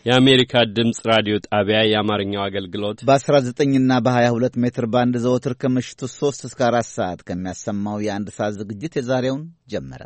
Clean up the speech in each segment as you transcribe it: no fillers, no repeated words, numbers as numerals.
የአሜሪካ ድምጽ ራዲዮ ጣቢያ የአማርኛው አገልግሎት በ19 እና በ22 ሜትር ባንድ ዘወትር ከምሽቱ 3 እስከ 4 ሰዓት ከሚያሰማው የአንድ ሰዓት ዝግጅት የዛሬውን ጀመረ።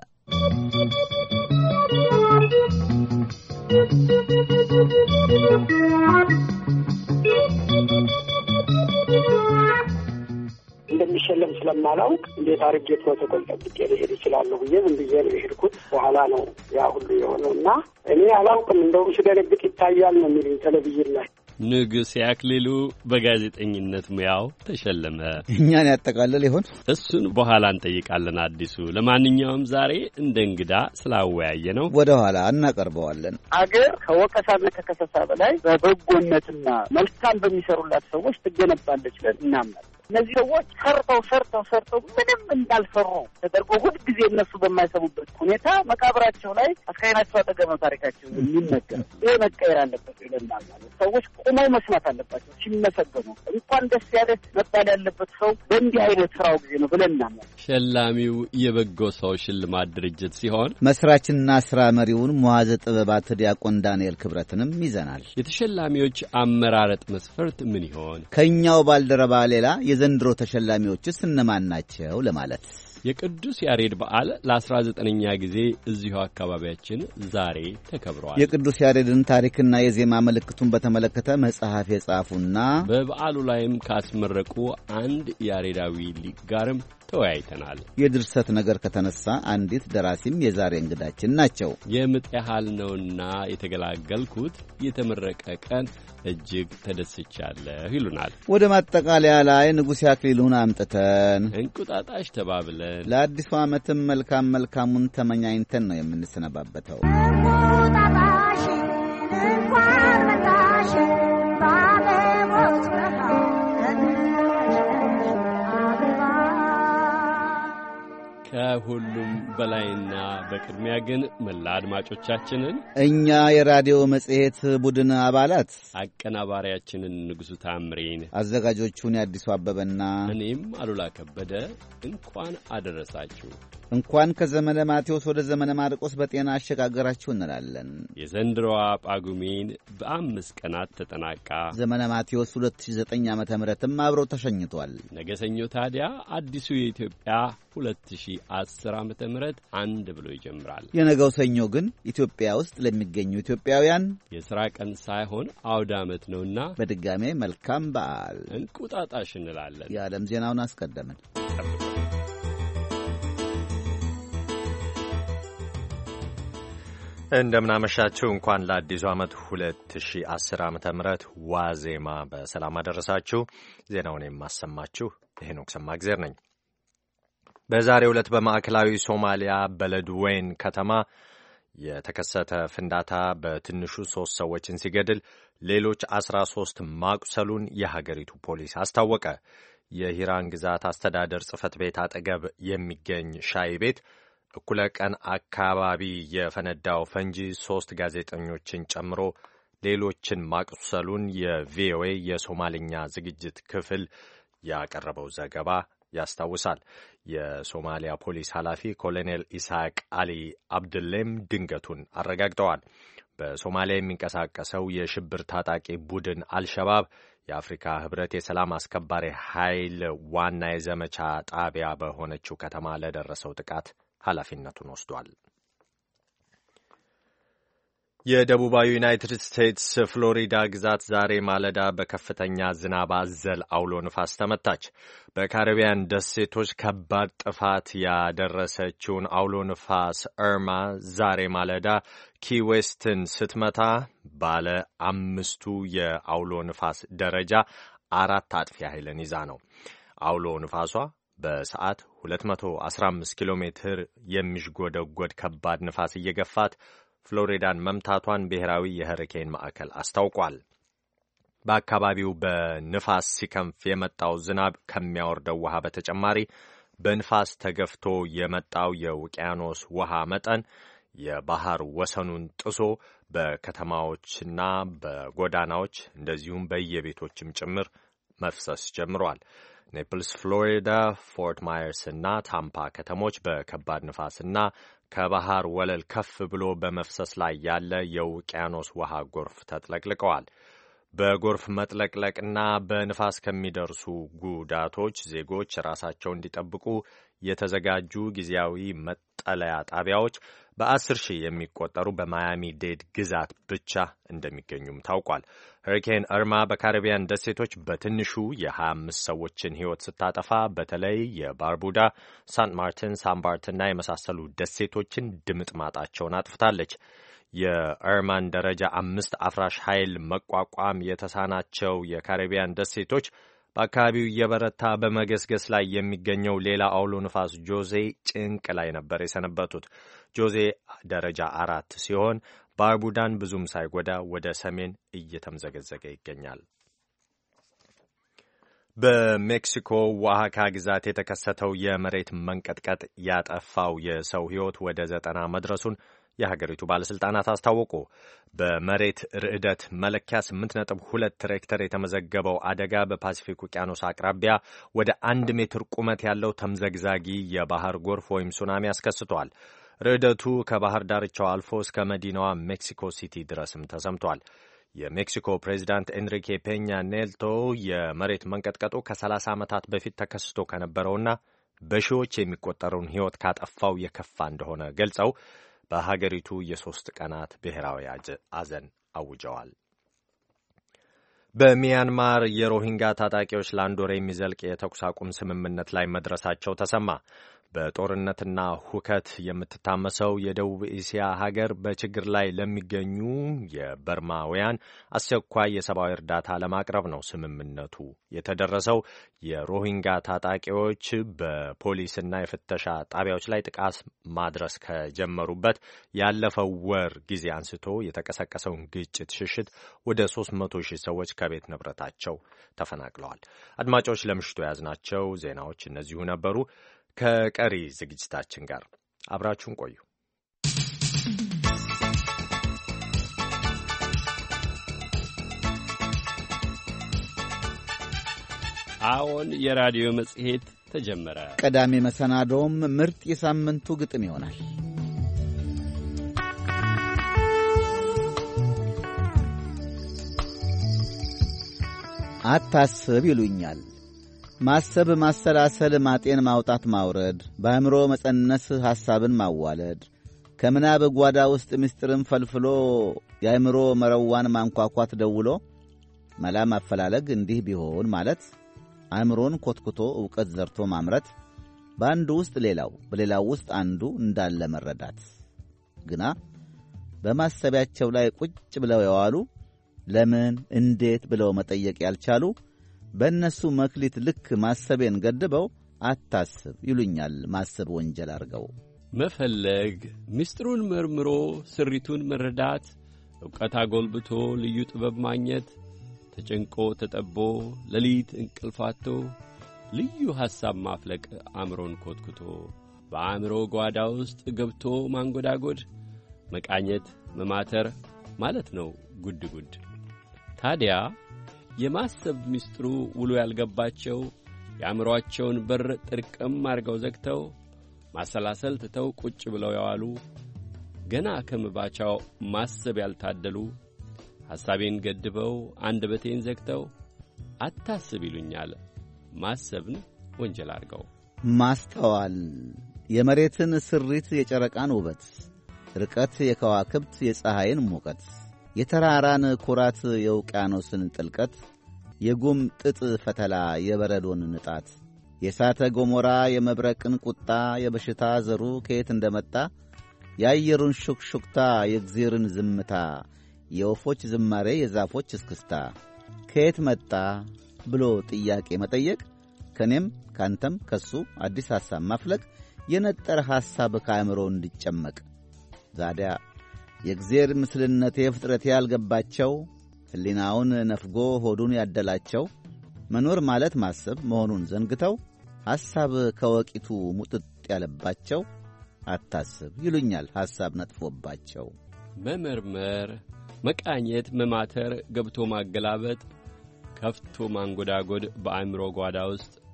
እንደሚሸለም ስለማላውቅ እንዴት አድርጌ ፕሮቶኮል ጠብቄ ልሄድ እችላለሁ ብዬ ዝም ብዬ ነው የሄድኩት። በኋላ ነው ያ ሁሉ የሆነው እና እኔ አላውቅም። እንደውም ስደነግጥ ይታያል ነው የሚሉኝ ቴሌቪዥን ላይ። ንጉሴ አክሊሉ በጋዜጠኝነት ሙያው ተሸለመ። እኛን ያጠቃልል ይሆን? እሱን በኋላ እንጠይቃለን። አዲሱ ለማንኛውም ዛሬ እንደ እንግዳ ስላወያየ ነው ወደ ኋላ እናቀርበዋለን። አገር ከወቀሳና ከከሰሳ በላይ በበጎነትና መልካም በሚሰሩላት ሰዎች ትገነባለች ብለን እናምናለን። እነዚህ ሰዎች ሰርተው ምንም እንዳልሰሩ ተደርጎ ሁልጊዜ እነሱ በማይሰሙበት ሁኔታ መቃብራቸው ላይ አስካይናቸው አጠገብ ነው ታሪካቸው የሚነገር። ይሄ መቀየር አለበት ይለናል ማለት ሰዎች ቁመው መስማት አለባቸው ሲመሰገኑ። እንኳን ደስ ያለ መባል ያለበት ሰው በእንዲህ አይነት ስራው ጊዜ ነው ብለን እናምናለን። ሸላሚው የበጎ ሰው ሽልማት ድርጅት ሲሆን መስራችና ስራ መሪውን መዋዘ ጥበባት ዲያቆን ዳንኤል ክብረትንም ይዘናል። የተሸላሚዎች አመራረጥ መስፈርት ምን ይሆን? ከኛው ባልደረባ ሌላ የዘንድሮ ተሸላሚዎችስ እነማን ናቸው ለማለት የቅዱስ ያሬድ በዓል ለ19ኛ ጊዜ እዚሁ አካባቢያችን ዛሬ ተከብሯል። የቅዱስ ያሬድን ታሪክና የዜማ ምልክቱን በተመለከተ መጽሐፍ የጻፉና በበዓሉ ላይም ካስመረቁ አንድ ያሬዳዊ ሊቅ ጋርም ተወያይተናል። የድርሰት ነገር ከተነሳ አንዲት ደራሲም የዛሬ እንግዳችን ናቸው። የምጥ ያህል ነውና የተገላገልኩት የተመረቀ ቀን እጅግ ተደስቻለሁ ይሉናል። ወደ ማጠቃለያ ላይ ንጉሴ አክሊሉን አምጥተን እንቁጣጣሽ ተባብለን ለአዲሱ ዓመትም መልካሙን ተመኛኝተን ነው የምንሰነባበተው። ከሁሉም በላይና በቅድሚያ ግን መላ አድማጮቻችንን እኛ የራዲዮ መጽሔት ቡድን አባላት አቀናባሪያችንን ንጉሡ ታምሬን፣ አዘጋጆቹን የአዲሱ አበበና እኔም አሉላ ከበደ እንኳን አደረሳችሁ። እንኳን ከዘመነ ማቴዎስ ወደ ዘመነ ማርቆስ በጤና አሸጋገራችሁ እንላለን። የዘንድሮዋ ጳጉሜን በ5 ቀናት ተጠናቃ ዘመነ ማቴዎስ 2009 ዓመተ ምህረትም አብረው ተሸኝቷል። ነገ ሰኞ ታዲያ አዲሱ የኢትዮጵያ 2010 ዓመተ ምህረት አንድ ብሎ ይጀምራል። የነገው ሰኞ ግን ኢትዮጵያ ውስጥ ለሚገኙ ኢትዮጵያውያን የሥራ ቀን ሳይሆን አውደ ዓመት ነውና በድጋሜ መልካም በዓል እንቁጣጣሽ እንላለን። የዓለም ዜናውን አስቀደምን። እንደምናመሻችሁ። እንኳን ለአዲሱ ዓመት 2010 ዓመተ ምህረት ዋዜማ በሰላም አደረሳችሁ። ዜናውን የማሰማችሁ ሄኖክ ሰማግዜር ነኝ። በዛሬው ዕለት በማዕከላዊ ሶማሊያ በለድዌይን ከተማ የተከሰተ ፍንዳታ በትንሹ 3 ሰዎችን ሲገድል ሌሎች 13 ማቁሰሉን የሀገሪቱ ፖሊስ አስታወቀ። የሂራን ግዛት አስተዳደር ጽሕፈት ቤት አጠገብ የሚገኝ ሻይ ቤት እኩለ ቀን አካባቢ የፈነዳው ፈንጂ 3 ጋዜጠኞችን ጨምሮ ሌሎችን ማቁሰሉን የቪኦኤ የሶማልኛ ዝግጅት ክፍል ያቀረበው ዘገባ ያስታውሳል። የሶማሊያ ፖሊስ ኃላፊ ኮሎኔል ኢስሐቅ አሊ አብድሌም ድንገቱን አረጋግጠዋል። በሶማሊያ የሚንቀሳቀሰው የሽብር ታጣቂ ቡድን አልሸባብ የአፍሪካ ሕብረት የሰላም አስከባሪ ኃይል ዋና የዘመቻ ጣቢያ በሆነችው ከተማ ለደረሰው ጥቃት ኃላፊነቱን ወስዷል። የደቡባዊ ዩናይትድ ስቴትስ ፍሎሪዳ ግዛት ዛሬ ማለዳ በከፍተኛ ዝናብ አዘል አውሎ ንፋስ ተመታች። በካሪቢያን ደሴቶች ከባድ ጥፋት ያደረሰችውን አውሎ ንፋስ እርማ ዛሬ ማለዳ ኪ ዌስትን ስትመታ ባለ 5ቱ የአውሎ ንፋስ ደረጃ 4 አጥፊ ኃይልን ይዛ ነው። አውሎ ንፋሷ በሰዓት 215 ኪሎ ሜትር የሚሽጎደጎድ ከባድ ንፋስ እየገፋት ፍሎሪዳን መምታቷን ብሔራዊ የሄሪኬን ማዕከል አስታውቋል። በአካባቢው በንፋስ ሲከንፍ የመጣው ዝናብ ከሚያወርደው ውሃ በተጨማሪ በንፋስ ተገፍቶ የመጣው የውቅያኖስ ውሃ መጠን የባህር ወሰኑን ጥሶ በከተማዎችና በጎዳናዎች እንደዚሁም በየቤቶችም ጭምር መፍሰስ ጀምሯል። ኔፕልስ ፍሎሪዳ፣ ፎርት ማየርስ እና ታምፓ ከተሞች በከባድ ንፋስና ከባህር ወለል ከፍ ብሎ በመፍሰስ ላይ ያለ የውቅያኖስ ውሃ ጎርፍ ተጥለቅልቀዋል። በጎርፍ መጥለቅለቅና በንፋስ ከሚደርሱ ጉዳቶች ዜጎች ራሳቸውን እንዲጠብቁ የተዘጋጁ ጊዜያዊ መጠለያ ጣቢያዎች በ10 ሺህ የሚቆጠሩ በማያሚ ዴድ ግዛት ብቻ እንደሚገኙም ታውቋል። ሄሪኬን እርማ በካሪቢያን ደሴቶች በትንሹ የ25 ሰዎችን ሕይወት ስታጠፋ በተለይ የባርቡዳ፣ ሳንት ማርቲን፣ ሳምባርትና የመሳሰሉ ደሴቶችን ድምጥማጣቸውን አጥፍታለች። የእርማን ደረጃ 5 አፍራሽ ኃይል መቋቋም የተሳናቸው የካሪቢያን ደሴቶች በአካባቢው እየበረታ በመገስገስ ላይ የሚገኘው ሌላ አውሎ ንፋስ ጆዜ ጭንቅ ላይ ነበር የሰነበቱት። ጆዜ ደረጃ 4 ሲሆን ባርቡዳን ብዙም ሳይጎዳ ወደ ሰሜን እየተምዘገዘገ ይገኛል። በሜክሲኮ ዋሃካ ግዛት የተከሰተው የመሬት መንቀጥቀጥ ያጠፋው የሰው ሕይወት ወደ 90 መድረሱን የሀገሪቱ ባለሥልጣናት አስታወቁ። በመሬት ርዕደት መለኪያ 8.2 ሬክተር የተመዘገበው አደጋ በፓሲፊክ ውቅያኖስ አቅራቢያ ወደ 1 ሜትር ቁመት ያለው ተምዘግዛጊ የባህር ጎርፍ ወይም ሱናሚ አስከስቷል። ርዕደቱ ከባህር ዳርቻው አልፎ እስከ መዲናዋ ሜክሲኮ ሲቲ ድረስም ተሰምቷል። የሜክሲኮ ፕሬዚዳንት ኤንሪኬ ፔኛ ኔልቶ የመሬት መንቀጥቀጡ ከ30 ዓመታት በፊት ተከስቶ ከነበረውና በሺዎች የሚቆጠረውን ሕይወት ካጠፋው የከፋ እንደሆነ ገልጸው በሀገሪቱ የ3 ቀናት ብሔራዊ ሐዘን አውጀዋል። በሚያንማር የሮሂንጋ ታጣቂዎች ለአንድ ወር የሚዘልቅ የተኩስ አቁም ስምምነት ላይ መድረሳቸው ተሰማ። በጦርነትና ሁከት የምትታመሰው የደቡብ እስያ ሀገር በችግር ላይ ለሚገኙ የበርማውያን አስቸኳይ የሰብአዊ እርዳታ ለማቅረብ ነው ስምምነቱ የተደረሰው። የሮሂንጋ ታጣቂዎች በፖሊስና የፍተሻ ጣቢያዎች ላይ ጥቃት ማድረስ ከጀመሩበት ያለፈው ወር ጊዜ አንስቶ የተቀሰቀሰውን ግጭት ሽሽት ወደ 300,000 ሰዎች ከቤት ንብረታቸው ተፈናቅለዋል። አድማጮች፣ ለምሽቱ የያዝናቸው ዜናዎች እነዚሁ ነበሩ። ከቀሪ ዝግጅታችን ጋር አብራችሁን ቆዩ። አዎን፣ የራዲዮ መጽሔት ተጀመረ። ቀዳሚ መሰናዶም ምርጥ የሳምንቱ ግጥም ይሆናል። አታስብ ይሉኛል። ማሰብ፣ ማሰላሰል፣ ማጤን፣ ማውጣት፣ ማውረድ፣ በአእምሮ መጸነስ፣ ሐሳብን ማዋለድ፣ ከምናብ ጓዳ ውስጥ ምስጢርን ፈልፍሎ የአእምሮ መረዋን ማንኳኳት ደውሎ መላ ማፈላለግ እንዲህ ቢሆን ማለት አእምሮን ኮትኩቶ ዕውቀት ዘርቶ ማምረት በአንዱ ውስጥ ሌላው በሌላው ውስጥ አንዱ እንዳለ መረዳት ግና በማሰቢያቸው ላይ ቁጭ ብለው የዋሉ ለምን እንዴት ብለው መጠየቅ ያልቻሉ በእነሱ መክሊት ልክ ማሰቤን ገድበው አታስብ ይሉኛል። ማሰብ ወንጀል አርገው መፈለግ፣ ምስጢሩን መርምሮ ስሪቱን መረዳት፣ ዕውቀት አጎልብቶ ልዩ ጥበብ ማግኘት፣ ተጨንቆ ተጠቦ ሌሊት እንቅልፋቶ ልዩ ሐሳብ ማፍለቅ አእምሮን ኮትኩቶ በአእምሮ ጓዳ ውስጥ ገብቶ ማንጎዳጎድ መቃኘት መማተር ማለት ነው ጉድ ጉድ። ታዲያ የማሰብ ምስጢሩ ውሎ ያልገባቸው የአእምሮአቸውን በር ጥርቅም አድርገው ዘግተው ማሰላሰል ትተው ቁጭ ብለው የዋሉ ገና ከምባቻው ማሰብ ያልታደሉ ሐሳቤን ገድበው አንደበቴን ዘግተው አታስብ ይሉኛል ማሰብን ወንጀል አድርገው። ማስተዋል የመሬትን ስሪት፣ የጨረቃን ውበት፣ ርቀት፣ የከዋክብት የፀሐይን ሙቀት፣ የተራራን ኩራት፣ የውቅያኖስን ጥልቀት፣ የጉም ጥጥ ፈተላ፣ የበረዶን ንጣት፣ የእሳተ ገሞራ የመብረቅን ቁጣ፣ የበሽታ ዘሩ ከየት እንደመጣ፣ የአየሩን ሹክሹክታ፣ የእግዚአብሔርን ዝምታ፣ የወፎች ዝማሬ፣ የዛፎች እስክስታ ከየት መጣ ብሎ ጥያቄ መጠየቅ፣ ከኔም ካንተም ከሱ አዲስ ሐሳብ ማፍለቅ፣ የነጠረ ሐሳብ ከአእምሮ እንዲጨመቅ። ዛዲያ የእግዚአብሔር ምስልነቴ ፍጥረቴ ያልገባቸው ሕሊናውን ነፍጎ ሆዱን ያደላቸው መኖር ማለት ማሰብ መሆኑን ዘንግተው ሐሳብ ከወቂቱ ሙጥጥ ያለባቸው አታስብ ይሉኛል ሐሳብ ነጥፎባቸው። መመርመር፣ መቃኘት፣ መማተር፣ ገብቶ ማገላበጥ፣ ከፍቶ ማንጎዳጎድ በአእምሮ ጓዳ ውስጥ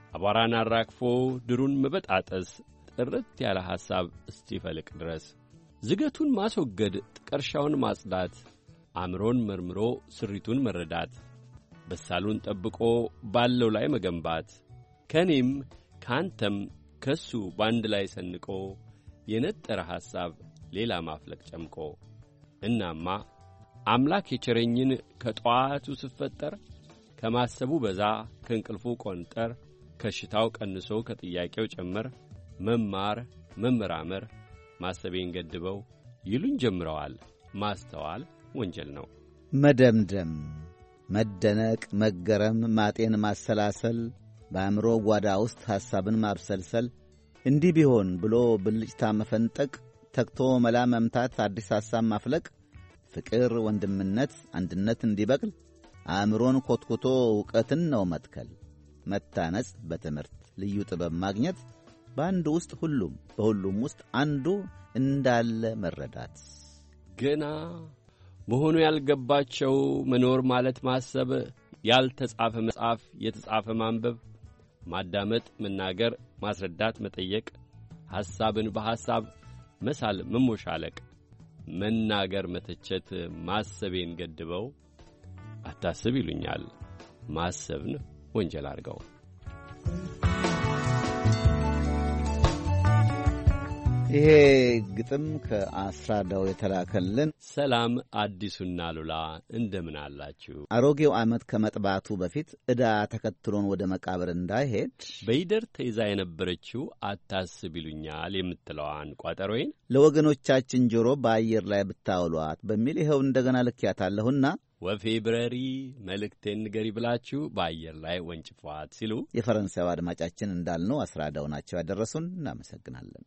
አቧራን አራግፎ ድሩን መበጣጠስ ጥርት ያለ ሐሳብ እስቲፈልቅ ድረስ ዝገቱን ማስወገድ ጥቀርሻውን ማጽዳት አእምሮን መርምሮ ስሪቱን መረዳት በሳሉን ጠብቆ ባለው ላይ መገንባት ከኔም ካንተም ከሱ ባንድ ላይ ሰንቆ የነጠረ ሐሳብ ሌላ ማፍለቅ ጨምቆ እናማ አምላክ የቸረኝን ከጧቱ ስፈጠር ከማሰቡ በዛ ከእንቅልፉ ቆንጠር ከሽታው ቀንሶ ከጥያቄው ጨመር መማር መመራመር ማሰቤን ገድበው ይሉኝ ጀምረዋል። ማስተዋል ወንጀል ነው። መደምደም፣ መደነቅ፣ መገረም፣ ማጤን፣ ማሰላሰል፣ በአእምሮ ጓዳ ውስጥ ሐሳብን ማብሰልሰል፣ እንዲህ ቢሆን ብሎ ብልጭታ መፈንጠቅ፣ ተክቶ መላ መምታት፣ አዲስ ሐሳብ ማፍለቅ፣ ፍቅር፣ ወንድምነት፣ አንድነት እንዲበቅል አእምሮን ኮትኩቶ ዕውቀትን ነው መትከል፣ መታነጽ፣ በትምህርት ልዩ ጥበብ ማግኘት፣ በአንዱ ውስጥ ሁሉም በሁሉም ውስጥ አንዱ እንዳለ መረዳት። ገና መሆኑ ያልገባቸው መኖር ማለት ማሰብ፣ ያልተጻፈ መጽሐፍ የተጻፈ ማንበብ፣ ማዳመጥ፣ መናገር፣ ማስረዳት፣ መጠየቅ፣ ሐሳብን በሐሳብ መሳል፣ መሞሻለቅ፣ መናገር፣ መተቸት፣ ማሰቤን ገድበው አታስብ ይሉኛል ማሰብን ወንጀል አድርገው። ይሄ ግጥም ከአስራዳው የተላከልን። ሰላም አዲሱና ሉላ እንደምን አላችሁ? አሮጌው ዓመት ከመጥባቱ በፊት ዕዳ ተከትሎን ወደ መቃብር እንዳይሄድ በይደር ተይዛ የነበረችው አታስብ ይሉኛል የምትለዋን ቋጠሮዬን ለወገኖቻችን ጆሮ በአየር ላይ ብታውሏት በሚል ይኸው እንደገና ልክያታለሁና ወፌ ብረሪ መልእክቴን ንገሪ ብላችሁ በአየር ላይ ወንጭፏት ሲሉ የፈረንሳዩ አድማጫችን እንዳልነው አስራዳው ናቸው ያደረሱን። እናመሰግናለን።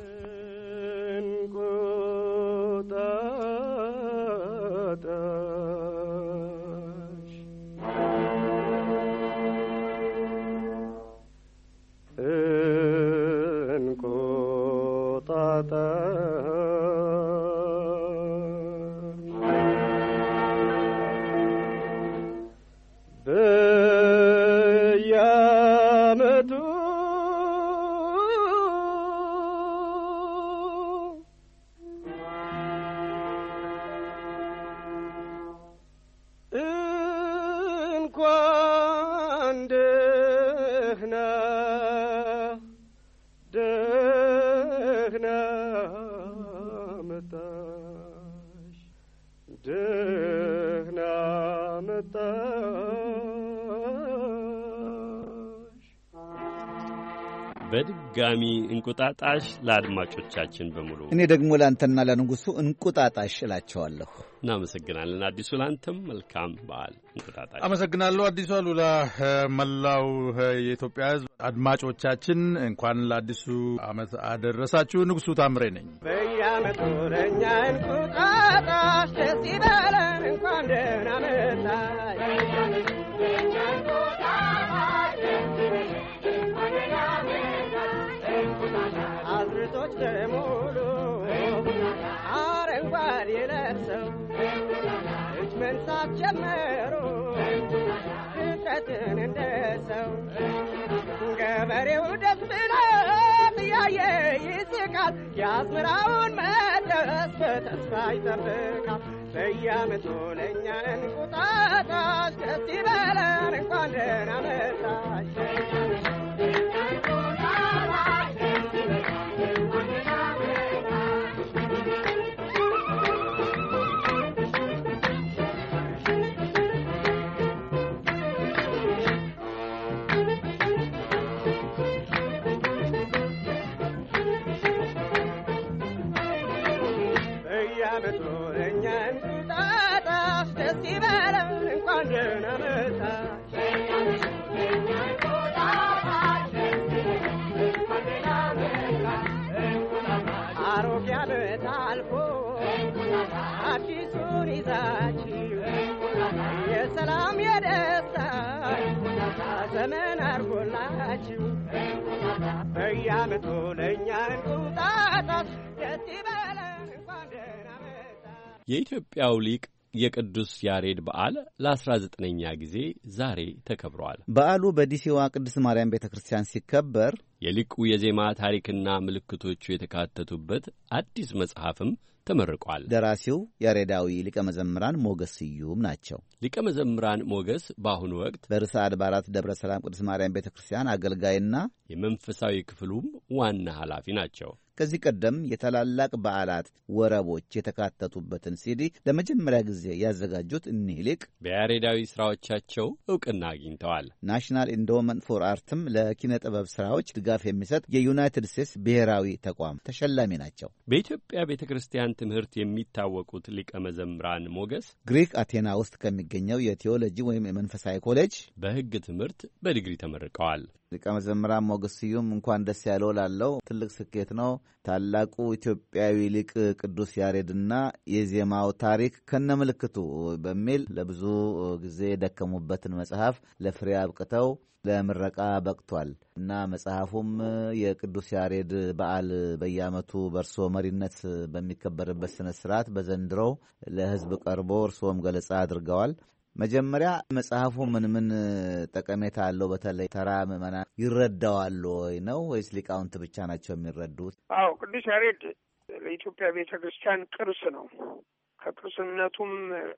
በድጋሚ እንቁጣጣሽ ለአድማጮቻችን በሙሉ እኔ ደግሞ ላንተና ለንጉሱ እንቁጣጣሽ እላቸዋለሁ። እናመሰግናለን አዲሱ። ላንተም መልካም በዓል እንቁጣጣሽ። አመሰግናለሁ አዲሱ አሉላ። መላው የኢትዮጵያ ሕዝብ አድማጮቻችን እንኳን ለአዲሱ ዓመት አደረሳችሁ። ንጉሱ ታምሬ ነኝ። በየዓመቱ ለእኛ እንቁጣጣሽ ደስ ይበለን እንኳን ደህና መጣሽ። አዝርቶች በሙሉ አረንጓዴ ለብሰው እጅ መንሳት ጀመሩ ፍጥረትን እንደሰው። ገበሬው ደስ ብሎት እያየ ይስቃል፣ የአዝመራውን መድረስ በተስፋ ይጠብቃል። በየዓመቱ ለእኛ እንቁጣጣሽ ደስ ይበለን እንኳን ደህና መጣሽ። በየዓመቱ ለእኛ እንቁጣጣሽ ደስ ይበለን እንኳን ደህና መጣሽ። አሮጌ ዓመት አልፎ አዲሱን ይዛችሁ የሰላም የደስታ ዘመን አርጎላችሁ በየዓመቱ ለእኛ እንቁጣጣሽ ደስ ይበለን እንኳን ደህና መጣሽ። የኢትዮጵያው ሊቅ የቅዱስ ያሬድ በዓል ለ19ኛ ጊዜ ዛሬ ተከብሯል። በዓሉ በዲሲዋ ቅድስት ማርያም ቤተ ክርስቲያን ሲከበር የሊቁ የዜማ ታሪክና ምልክቶቹ የተካተቱበት አዲስ መጽሐፍም ተመርቋል። ደራሲው ያሬዳዊ ሊቀ መዘምራን ሞገስ ስዩም ናቸው። ሊቀ መዘምራን ሞገስ በአሁኑ ወቅት በርዕሰ አድባራት ደብረ ሰላም ቅድስት ማርያም ቤተ ክርስቲያን አገልጋይና የመንፈሳዊ ክፍሉም ዋና ኃላፊ ናቸው። ከዚህ ቀደም የታላላቅ በዓላት ወረቦች የተካተቱበትን ሲዲ ለመጀመሪያ ጊዜ ያዘጋጁት እኒህ ሊቅ በያሬዳዊ ሥራዎቻቸው ዕውቅና አግኝተዋል። ናሽናል ኢንዶመንት ፎር አርትም ለኪነ ጥበብ ሥራዎች ድጋፍ የሚሰጥ የዩናይትድ ስቴትስ ብሔራዊ ተቋም ተሸላሚ ናቸው። በኢትዮጵያ ቤተ ክርስቲያን ትምህርት የሚታወቁት ሊቀ መዘምራን ሞገስ ግሪክ አቴና ውስጥ ከሚገኘው የቴዎሎጂ ወይም የመንፈሳዊ ኮሌጅ በሕግ ትምህርት በዲግሪ ተመርቀዋል። ሊቀ መዘምራን ሞገስ ስዩም እንኳን ደስ ያለው ላለው ትልቅ ስኬት ነው። ታላቁ ኢትዮጵያዊ ሊቅ ቅዱስ ያሬድና የዜማው ታሪክ ከነምልክቱ በሚል ለብዙ ጊዜ የደከሙበትን መጽሐፍ ለፍሬ አብቅተው ለምረቃ በቅቷል እና መጽሐፉም የቅዱስ ያሬድ በዓል በየዓመቱ በእርሶ መሪነት በሚከበርበት ስነ ስርዓት በዘንድሮው ለሕዝብ ቀርቦ እርሶም ገለጻ አድርገዋል። መጀመሪያ መጽሐፉ ምን ጠቀሜታ አለው? በተለይ ተራ ምዕመናን ይረዳዋል ወይ ነው ወይስ ሊቃውንት ብቻ ናቸው የሚረዱት? አዎ፣ ቅዱስ ያሬድ ለኢትዮጵያ ቤተ ክርስቲያን ቅርስ ነው። ከቅርስነቱም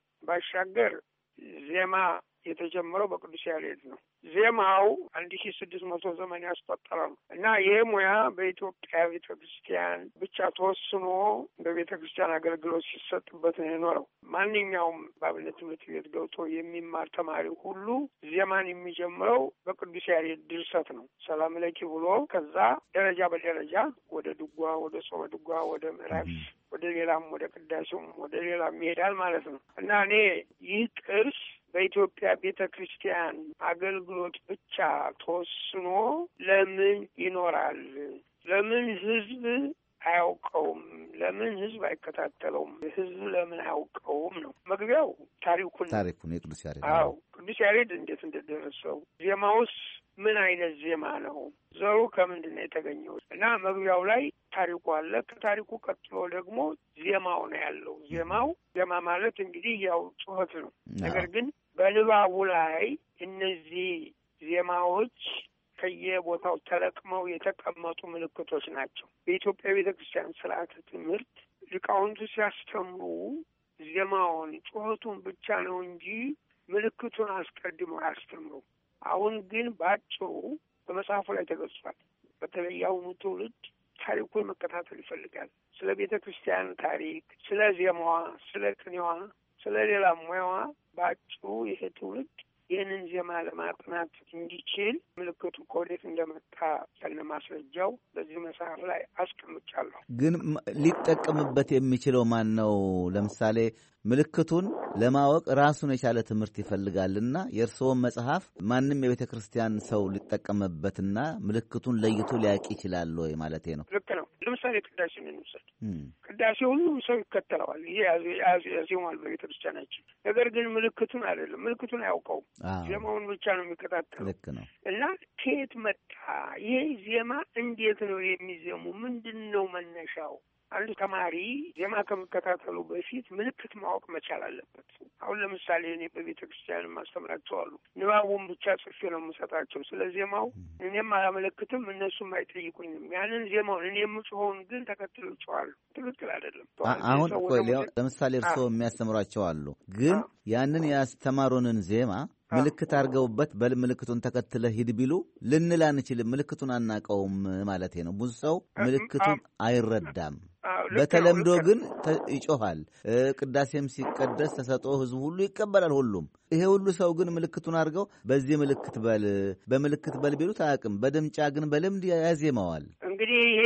ባሻገር ዜማ የተጀመረው በቅዱስ ያሬድ ነው። ዜማው 1600 ዘመን ያስቆጠረ ነው እና ይህ ሙያ በኢትዮጵያ ቤተ ክርስቲያን ብቻ ተወስኖ በቤተ ክርስቲያን አገልግሎት ሲሰጥበት ነው የኖረው። ማንኛውም በአብነት ትምህርት ቤት ገብቶ የሚማር ተማሪ ሁሉ ዜማን የሚጀምረው በቅዱስ ያሬድ ድርሰት ነው። ሰላም ለኪ ብሎ ከዛ ደረጃ በደረጃ ወደ ድጓ፣ ወደ ጾመ ድጓ፣ ወደ ምዕራፍ፣ ወደ ሌላም ወደ ቅዳሴውም ወደ ሌላም ይሄዳል ማለት ነው እና እኔ ይህ ቅርስ በኢትዮጵያ ቤተ ክርስቲያን አገልግሎት ብቻ ተወስኖ ለምን ይኖራል? ለምን ሕዝብ አያውቀውም? ለምን ሕዝብ አይከታተለውም? ሕዝብ ለምን አያውቀውም ነው መግቢያው። ታሪኩን የቅዱስ ያሬድ አዎ፣ ቅዱስ ያሬድ እንዴት እንደደረሰው፣ ዜማውስ ምን አይነት ዜማ ነው፣ ዘሩ ከምንድን ነው የተገኘው እና መግቢያው ላይ ታሪኩ አለ። ከታሪኩ ቀጥሎ ደግሞ ዜማው ነው ያለው። ዜማ ማለት እንግዲህ ያው ጩኸት ነው። ነገር ግን በንባቡ ላይ እነዚህ ዜማዎች ከየቦታው ተለቅመው የተቀመጡ ምልክቶች ናቸው። በኢትዮጵያ ቤተ ክርስቲያን ስርዓተ ትምህርት ሊቃውንቱ ሲያስተምሩ ዜማውን ጩኸቱን ብቻ ነው እንጂ ምልክቱን አስቀድመው አያስተምሩ። አሁን ግን በአጭሩ በመጽሐፉ ላይ ተገልጿል። በተለይ የአሁኑ ትውልድ ታሪኩን መከታተል ይፈልጋል። ስለ ቤተ ክርስቲያን ታሪክ፣ ስለ ዜማዋ፣ ስለ ቅኔዋ፣ ስለ ሌላ ሙያዋ በአጭሩ ይሄ ትውልድ ይህንን ዜማ ለማጥናት እንዲችል ምልክቱ ከወዴት እንደመጣ ከነ ማስረጃው በዚህ መጽሐፍ ላይ አስቀምጫለሁ። ግን ሊጠቀምበት የሚችለው ማን ነው? ለምሳሌ ምልክቱን ለማወቅ ራሱን የቻለ ትምህርት ይፈልጋልና የእርስዎን መጽሐፍ ማንም የቤተ ክርስቲያን ሰው ሊጠቀምበትና ምልክቱን ለይቶ ሊያውቅ ይችላል ወይ ማለቴ ነው? ልክ ነው። ለምሳሌ ቅዳሴን እንውሰድ። ቅዳሴ ሁሉም ሰው ይከተለዋል። ይሄ ያዜማል በቤተ ክርስቲያናችን። ነገር ግን ምልክቱን አይደለም። ምልክቱን አያውቀውም። ዜማውን ብቻ ነው የሚከታተለው። ልክ ነው። እና ከየት መጣ ይሄ ዜማ? እንዴት ነው የሚዜሙ? ምንድን ነው መነሻው? አንድ ተማሪ ዜማ ከመከታተሉ በፊት ምልክት ማወቅ መቻል አለበት። አሁን ለምሳሌ እኔ በቤተ ክርስቲያን ማስተምራቸው አሉ። ንባቡን ብቻ ጽፌ ነው የምሰጣቸው። ስለ ዜማው እኔም አላመለክትም፣ እነሱም አይጠይቁኝም። ያንን ዜማውን እኔ የምጽኸውን ግን ተከትሎ ይጮኻሉ። ትክክል አይደለም። አሁን ለምሳሌ እርስዎ የሚያስተምሯቸው አሉ። ግን ያንን ያስተማሩንን ዜማ ምልክት አድርገውበት በል ምልክቱን ተከትለ ሂድ ቢሉ ልንል አንችልም። ምልክቱን አናውቀውም ማለቴ ነው። ብዙ ሰው ምልክቱን አይረዳም። በተለምዶ ግን ይጮሃል። ቅዳሴም ሲቀደስ ተሰጥኦ ህዝቡ ሁሉ ይቀበላል። ሁሉም ይሄ ሁሉ ሰው ግን ምልክቱን አድርገው በዚህ ምልክት በል በምልክት በል ቢሉት አያውቅም። በድምጫ ግን በልምድ ያዜመዋል። እንግዲህ ይሄ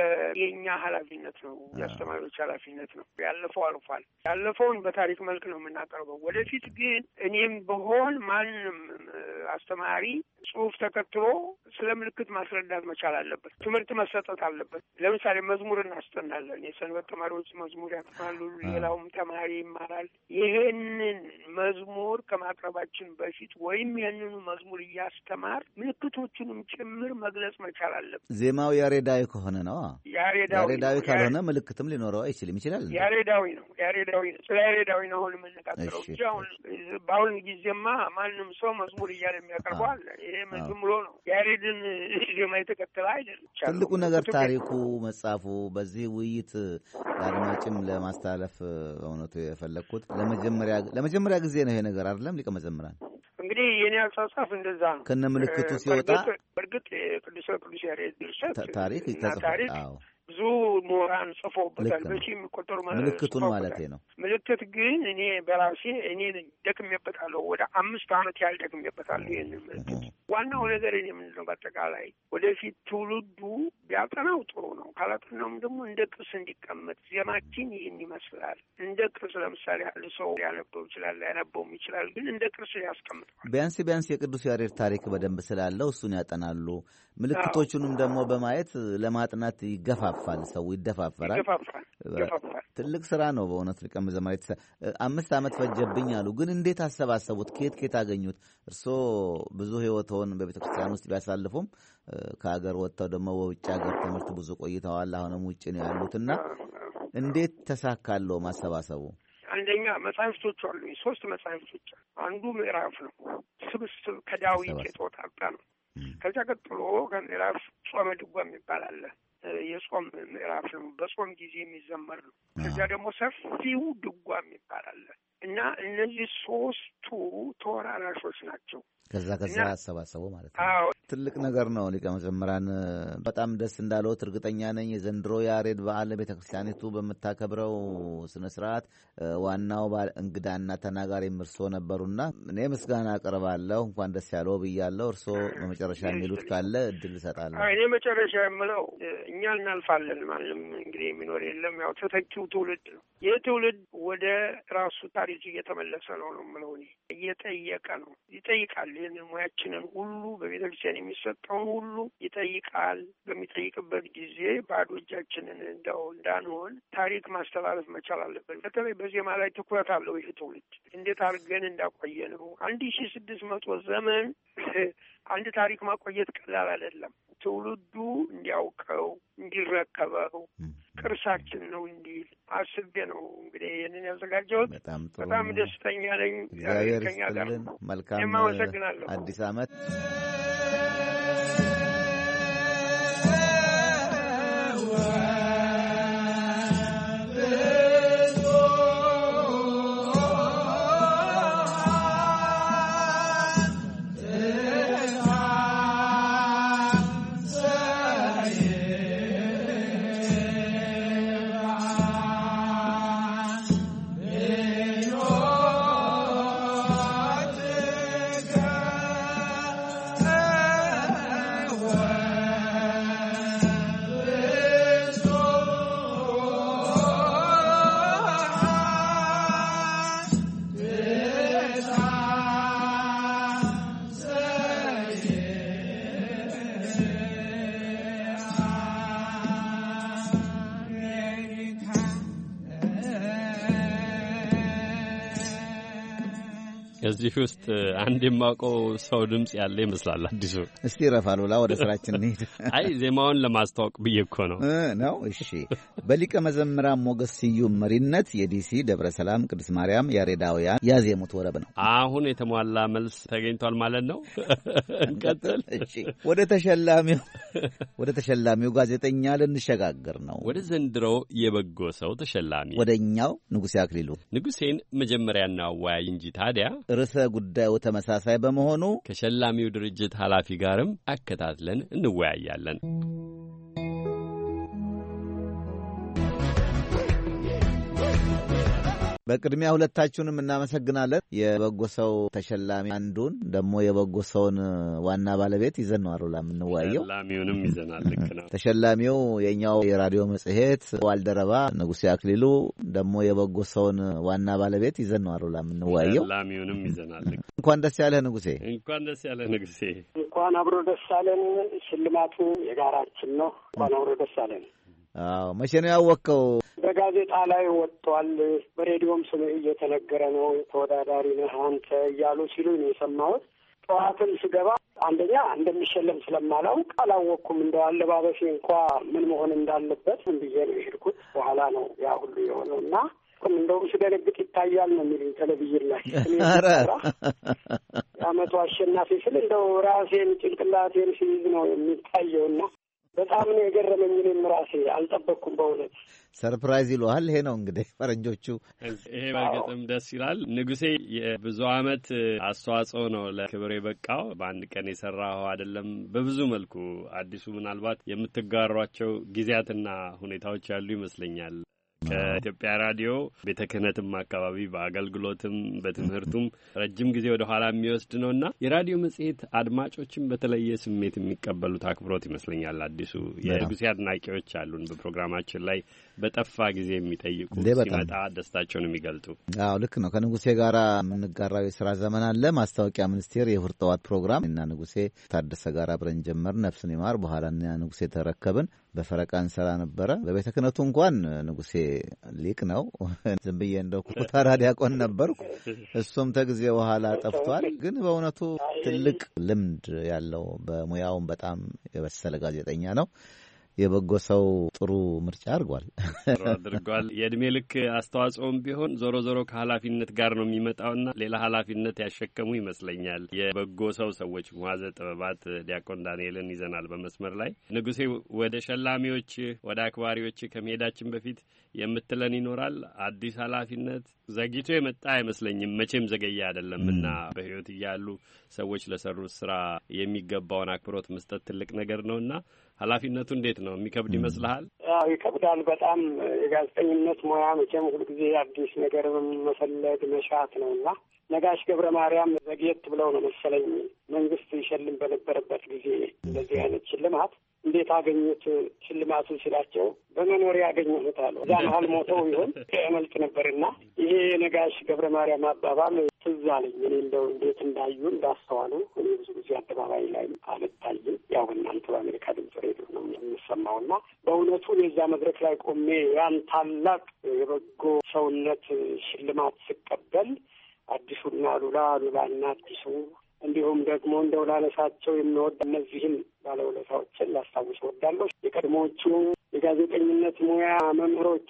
የእኛ ኃላፊነት ነው፣ የአስተማሪዎች ኃላፊነት ነው። ያለፈው አልፏል። ያለፈውን በታሪክ መልክ ነው የምናቀርበው። ወደፊት ግን እኔም በሆን ማንም አስተማሪ ጽሑፍ ተከትሎ ስለ ምልክት ማስረዳት መቻል አለበት። ትምህርት መሰጠት አለበት። ለምሳሌ መዝሙር እናስጠናለን። የሰንበት ተማሪዎች መዝሙር ያጠናሉ፣ ሌላውም ተማሪ ይማራል። ይሄንን መዝሙር ከማቅረባችን በፊት ወይም ይህንኑ መዝሙር እያስተማር ምልክቶቹንም ጭምር መግለጽ መቻል አለበት። ዜማው ያሬዳዊ ያሬዳዊ ከሆነ ነው። ያሬዳዊ ካልሆነ ምልክትም ሊኖረው አይችልም። ይችላል። ያሬዳዊ ነው። ስለ ያሬዳዊ ነው አሁን የምንነጋገረው እንጂ አሁን በአሁን ጊዜማ ማንም ሰው መዝሙር እያለ የሚያቀርበው አለ። ይሄ ዝም ብሎ ነው። ያሬድን ዜማ የተከተለ አይደለም። ትልቁ ነገር ታሪኩ መጻፉ። በዚህ ውይይት አድማጭም ለማስተላለፍ በእውነቱ የፈለግኩት ለመጀመሪያ ጊዜ ነው ይሄ ነገር አይደለም ሊቀ መዘምራን? እንግዲህ የኔ አጻጻፍ እንደዛ ነው። ከነ ምልክቱ ሲወጣ በእርግጥ ቅዱስ ያሬድ ድርሰት ታሪክ ይተጻፋል። አዎ ብዙ ምሁራን ጽፎበታል። በሺ የሚቆጠሩ ምልክቱን ማለት ነው። ምልክት ግን እኔ በራሴ ደክሜበታለሁ። ወደ 5 ዓመት ያህል ደክሜበታለሁ ይህንን ምልክት። ዋናው ነገር እኔ ምንድን ነው በአጠቃላይ ወደፊት ትውልዱ ቢያጠናው ጥሩ ነው። ካላጠናውም ደግሞ እንደ ቅርስ እንዲቀመጥ ዜማችን ይህን ይመስላል። እንደ ቅርስ ለምሳሌ አንድ ሰው ሊያነበው ይችላል፣ ላያነበውም ይችላል። ግን እንደ ቅርስ ያስቀምጠዋል። ቢያንስ የቅዱስ ያሬድ ታሪክ በደንብ ስላለው እሱን ያጠናሉ። ምልክቶቹንም ደግሞ በማየት ለማጥናት ይገፋፋል። ሰው ይደፋፈራል። ትልቅ ስራ ነው በእውነት ሊቀ መዘምራን። 5 ዓመት ፈጀብኝ አሉ። ግን እንዴት አሰባሰቡት? ከየት አገኙት? እርስዎ ብዙ ህይወትዎን በቤተ ክርስቲያን ውስጥ ቢያሳልፉም ከሀገር ወጥተው ደግሞ በውጭ ሀገር ትምህርት ብዙ ቆይተዋል። አሁንም ውጭ ነው ያሉትና እንዴት ተሳካለው ማሰባሰቡ? አንደኛ መጽሐፍቶቹ አሉ። 3 መጽሐፍቶች። አንዱ ምዕራፍ ነው። ስብስብ ከዳዊት የተወጣጣ ነው። ከዚያ ቀጥሎ ከምዕራፍ ጾመ ድጓ የሚባል አለ። የጾም ምዕራፍ ነው። በጾም ጊዜ የሚዘመር ነው። ከዚያ ደግሞ ሰፊው ድጓ የሚባል አለ እና እነዚህ 3ቱ ተወራራሾች ናቸው። ከዛ አሰባሰቡ ማለት ነው። ትልቅ ነገር ነው። ሊቀ መዘምራን በጣም ደስ እንዳለዎት እርግጠኛ ነኝ። የዘንድሮ ያሬድ በዓል ቤተክርስቲያኒቱ በምታከብረው ስነ ስርዓት ዋናው እንግዳና ተናጋሪ እርስዎ ነበሩና እኔ ምስጋና አቀርባለሁ። እንኳን ደስ ያለው ብያለሁ። እርስዎ በመጨረሻ የሚሉት ካለ እድል እሰጣለሁ። እኔ መጨረሻ የምለው እኛ እናልፋለን። ማንም እንግዲህ የሚኖር የለም። ያው ተተኪው ትውልድ ነው። ይህ ትውልድ ወደ ራሱ ታሪክ እየተመለሰ ነው የምለው እኔ። እየጠየቀ ነው፣ ይጠይቃል። ይህንን ሙያችንን ሁሉ በቤተክርስቲያን የሚሰጠውን ሁሉ ይጠይቃል። በሚጠይቅበት ጊዜ ባዶ እጃችንን እንዳንሆን ታሪክ ማስተላለፍ መቻል አለበት። በተለይ በዜማ ላይ ትኩረት አለው ይህ ትውልድ። እንዴት አድርገን እንዳቆየ ነው 1600 ዘመን አንድ ታሪክ ማቆየት ቀላል አይደለም። ትውልዱ እንዲያውቀው፣ እንዲረከበው ቅርሳችን ነው እንዲል አስቤ ነው እንግዲህ ይህንን ያዘጋጀሁት። በጣም ደስተኛ ነኝ። እግዚአብሔር ይስጥልን። መልካም አዲስ ዓመት። እዚህ ውስጥ አንድ የማውቀው ሰው ድምጽ ያለ ይመስላል። አዲሱ እስቲ ረፋሉላ ወደ ስራችን እንሂድ። አይ ዜማውን ለማስተዋወቅ ብዬ እኮ ነው ነው። እሺ፣ በሊቀ መዘምራን ሞገስ ስዩም መሪነት የዲሲ ደብረ ሰላም ቅድስት ማርያም ያሬዳውያን ያዜሙት ወረብ ነው። አሁን የተሟላ መልስ ተገኝቷል ማለት ነው። እንቀጥል። እሺ፣ ወደ ተሸላሚው ጋዜጠኛ ልንሸጋገር ነው። ወደ ዘንድሮ የበጎ ሰው ተሸላሚ ወደኛው ንጉሴ አክሊሉ። ንጉሴን መጀመሪያና አወያይ እንጂ ታዲያ ርዕሰ ጉዳዩ ተመሳሳይ በመሆኑ ከሸላሚው ድርጅት ኃላፊ ጋርም አከታትለን እንወያያለን። በቅድሚያ ሁለታችሁንም እናመሰግናለን። የበጎ ሰው ተሸላሚ አንዱን ደግሞ የበጎ ሰውን ዋና ባለቤት ይዘን ነው አሩላ የምንወያየው። ተሸላሚውንም ይዘናል። ልክ ነው። ተሸላሚው የኛው የራዲዮ መጽሔት ባልደረባ ንጉሴ አክሊሉ ደግሞ የበጎ ሰውን ዋና ባለቤት ይዘን ነው አሩላ የምንወያየው። ተሸላሚውንም ይዘናል። እንኳን ደስ ያለህ ንጉሴ። እንኳን ደስ ያለህ ንጉሴ። እንኳን አብሮ ደስ አለን። ሽልማቱ የጋራችን ነው። እንኳን አብሮ ደስ አለን። አዎ፣ መቼ ነው ያወቅኸው? በጋዜጣ ላይ ወጥቷል። በሬዲዮም ስም እየተነገረ ነው። ተወዳዳሪ ነህ አንተ እያሉ ሲሉ ነው የሰማሁት። ጠዋትም ስገባ አንደኛ እንደሚሸለም ስለማላውቅ አላወቅኩም። እንደው አለባበሴ እንኳ ምን መሆን እንዳለበት ምን ብዬ ነው የሄድኩት። በኋላ ነው ያ ሁሉ የሆነው እና እንደውም ስደነግጥ ይታያል ነው የሚሉኝ ቴሌቪዥን ላይ የዓመቱ አሸናፊ ስል እንደው ራሴን ጭንቅላቴን ሲይዝ ነው የሚታየውና በጣም ነው የገረመኝ። እኔም ራሴ አልጠበቅኩም በእውነት ሰርፕራይዝ ይለዋል። ይሄ ነው እንግዲህ ፈረንጆቹ። ይሄ በእርግጥም ደስ ይላል። ንጉሴ የብዙ ዓመት አስተዋጽኦ ነው ለክብር የበቃው። በአንድ ቀን የሰራው አይደለም። በብዙ መልኩ አዲሱ ምናልባት የምትጋሯቸው ጊዜያትና ሁኔታዎች ያሉ ይመስለኛል። ከኢትዮጵያ ራዲዮ ቤተ ክህነትም አካባቢ በአገልግሎትም በትምህርቱም ረጅም ጊዜ ወደ ኋላ የሚወስድ ነውና የራዲዮ መጽሔት አድማጮችን በተለየ ስሜት የሚቀበሉት አክብሮት ይመስለኛል። አዲሱ የንጉሴ አድናቂዎች አሉን በፕሮግራማችን ላይ በጠፋ ጊዜ የሚጠይቁ ሲመጣ ደስታቸውን የሚገልጡ። አዎ ልክ ነው። ከንጉሴ ጋር የምንጋራው የስራ ዘመን አለ። ማስታወቂያ ሚኒስቴር የእሁድ ጠዋት ፕሮግራም እና ንጉሴ ታደሰ ጋር አብረን ጀመር። ነፍስን ይማር። በኋላ ንጉሴ ተረከብን። በፈረቃ እንሰራ ነበረ። በቤተ ክህነቱ እንኳን ንጉሴ ሊቅ ነው። ዝም ብዬ እንደው ኩታራ ዲያቆን ነበርኩ። እሱም ተጊዜ በኋላ ጠፍቷል። ግን በእውነቱ ትልቅ ልምድ ያለው በሙያውም በጣም የበሰለ ጋዜጠኛ ነው። የበጎ ሰው ጥሩ ምርጫ አድርጓል። የእድሜ ልክ አስተዋጽኦም ቢሆን ዞሮ ዞሮ ከኃላፊነት ጋር ነው የሚመጣውና ሌላ ኃላፊነት ያሸከሙ ይመስለኛል። የበጎ ሰው ሰዎች መዋዘ ጥበባት ዲያቆን ዳንኤልን ይዘናል በመስመር ላይ። ንጉሴ ወደ ሸላሚዎች ወደ አክባሪዎች ከመሄዳችን በፊት የምትለን ይኖራል? አዲስ ኃላፊነት ዘግይቶ የመጣ አይመስለኝም። መቼም ዘገየ አይደለምና በሕይወት እያሉ ሰዎች ለሰሩት ስራ የሚገባውን አክብሮት መስጠት ትልቅ ነገር ነውና ኃላፊነቱ እንዴት ነው? የሚከብድ ይመስልሃል? አዎ ይከብዳል በጣም። የጋዜጠኝነት ሙያ መቼም ሁልጊዜ አዲስ ነገር መፈለግ መሻት ነውና ነጋሽ ገብረ ማርያም ዘግየት ብለው ነው መሰለኝ መንግስት ይሸልም በነበረበት ጊዜ እንደዚህ አይነት ሽልማት እንዴት አገኙት ሽልማቱን ሲላቸው በመኖሪያ ያገኘሁት አሉ። እዛ መሀል ሞተው ይሆን ያመልጥ ነበርና ይሄ ነጋሽ ገብረ ማርያም አባባል ትዝ አለኝ። እኔ እንደው እንዴት እንዳዩ እንዳስተዋሉ እኔ ብዙ ጊዜ አደባባይ ላይ አልታይም። ያው እናንተ በአሜሪካ ድምጽ ሬዲዮ ነው የምሰማውና በእውነቱ የዛ መድረክ ላይ ቆሜ ያን ታላቅ የበጎ ሰውነት ሽልማት ስቀበል አዲሱና ሉላና አዲሱ እንዲሁም ደግሞ እንደው ላነሳቸው የሚወድ እነዚህም ባለውለታዎችን ላስታውስ እወዳለሁ። የቀድሞዎቹ የጋዜጠኝነት ሙያ መምህሮቼ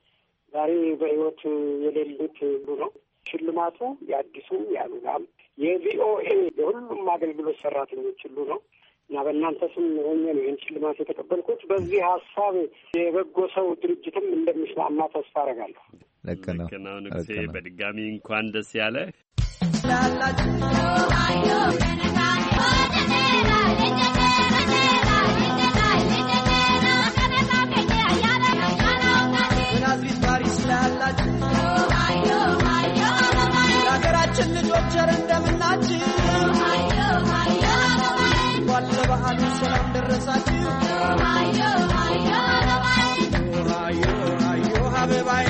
ዛሬ በሕይወት የሌሉት ሁሉ ነው። ሽልማቱ የአዲሱ የሉላም የቪኦኤ የሁሉም አገልግሎት ሰራተኞች ሁሉ ነው እና በእናንተ ስም ሆኜ ነው ይህን ሽልማት የተቀበልኩት። በዚህ ሀሳብ የበጎ ሰው ድርጅትም እንደሚስማማ ተስፋ አደርጋለሁ። ልክ ነው ንጉሴ፣ በድጋሚ እንኳን ደስ ያለ ሀገራችን ልጆች እንደምናችሁ እንኳን ለበዓሉ ሰላም ደረሳችሁ። አበባዬ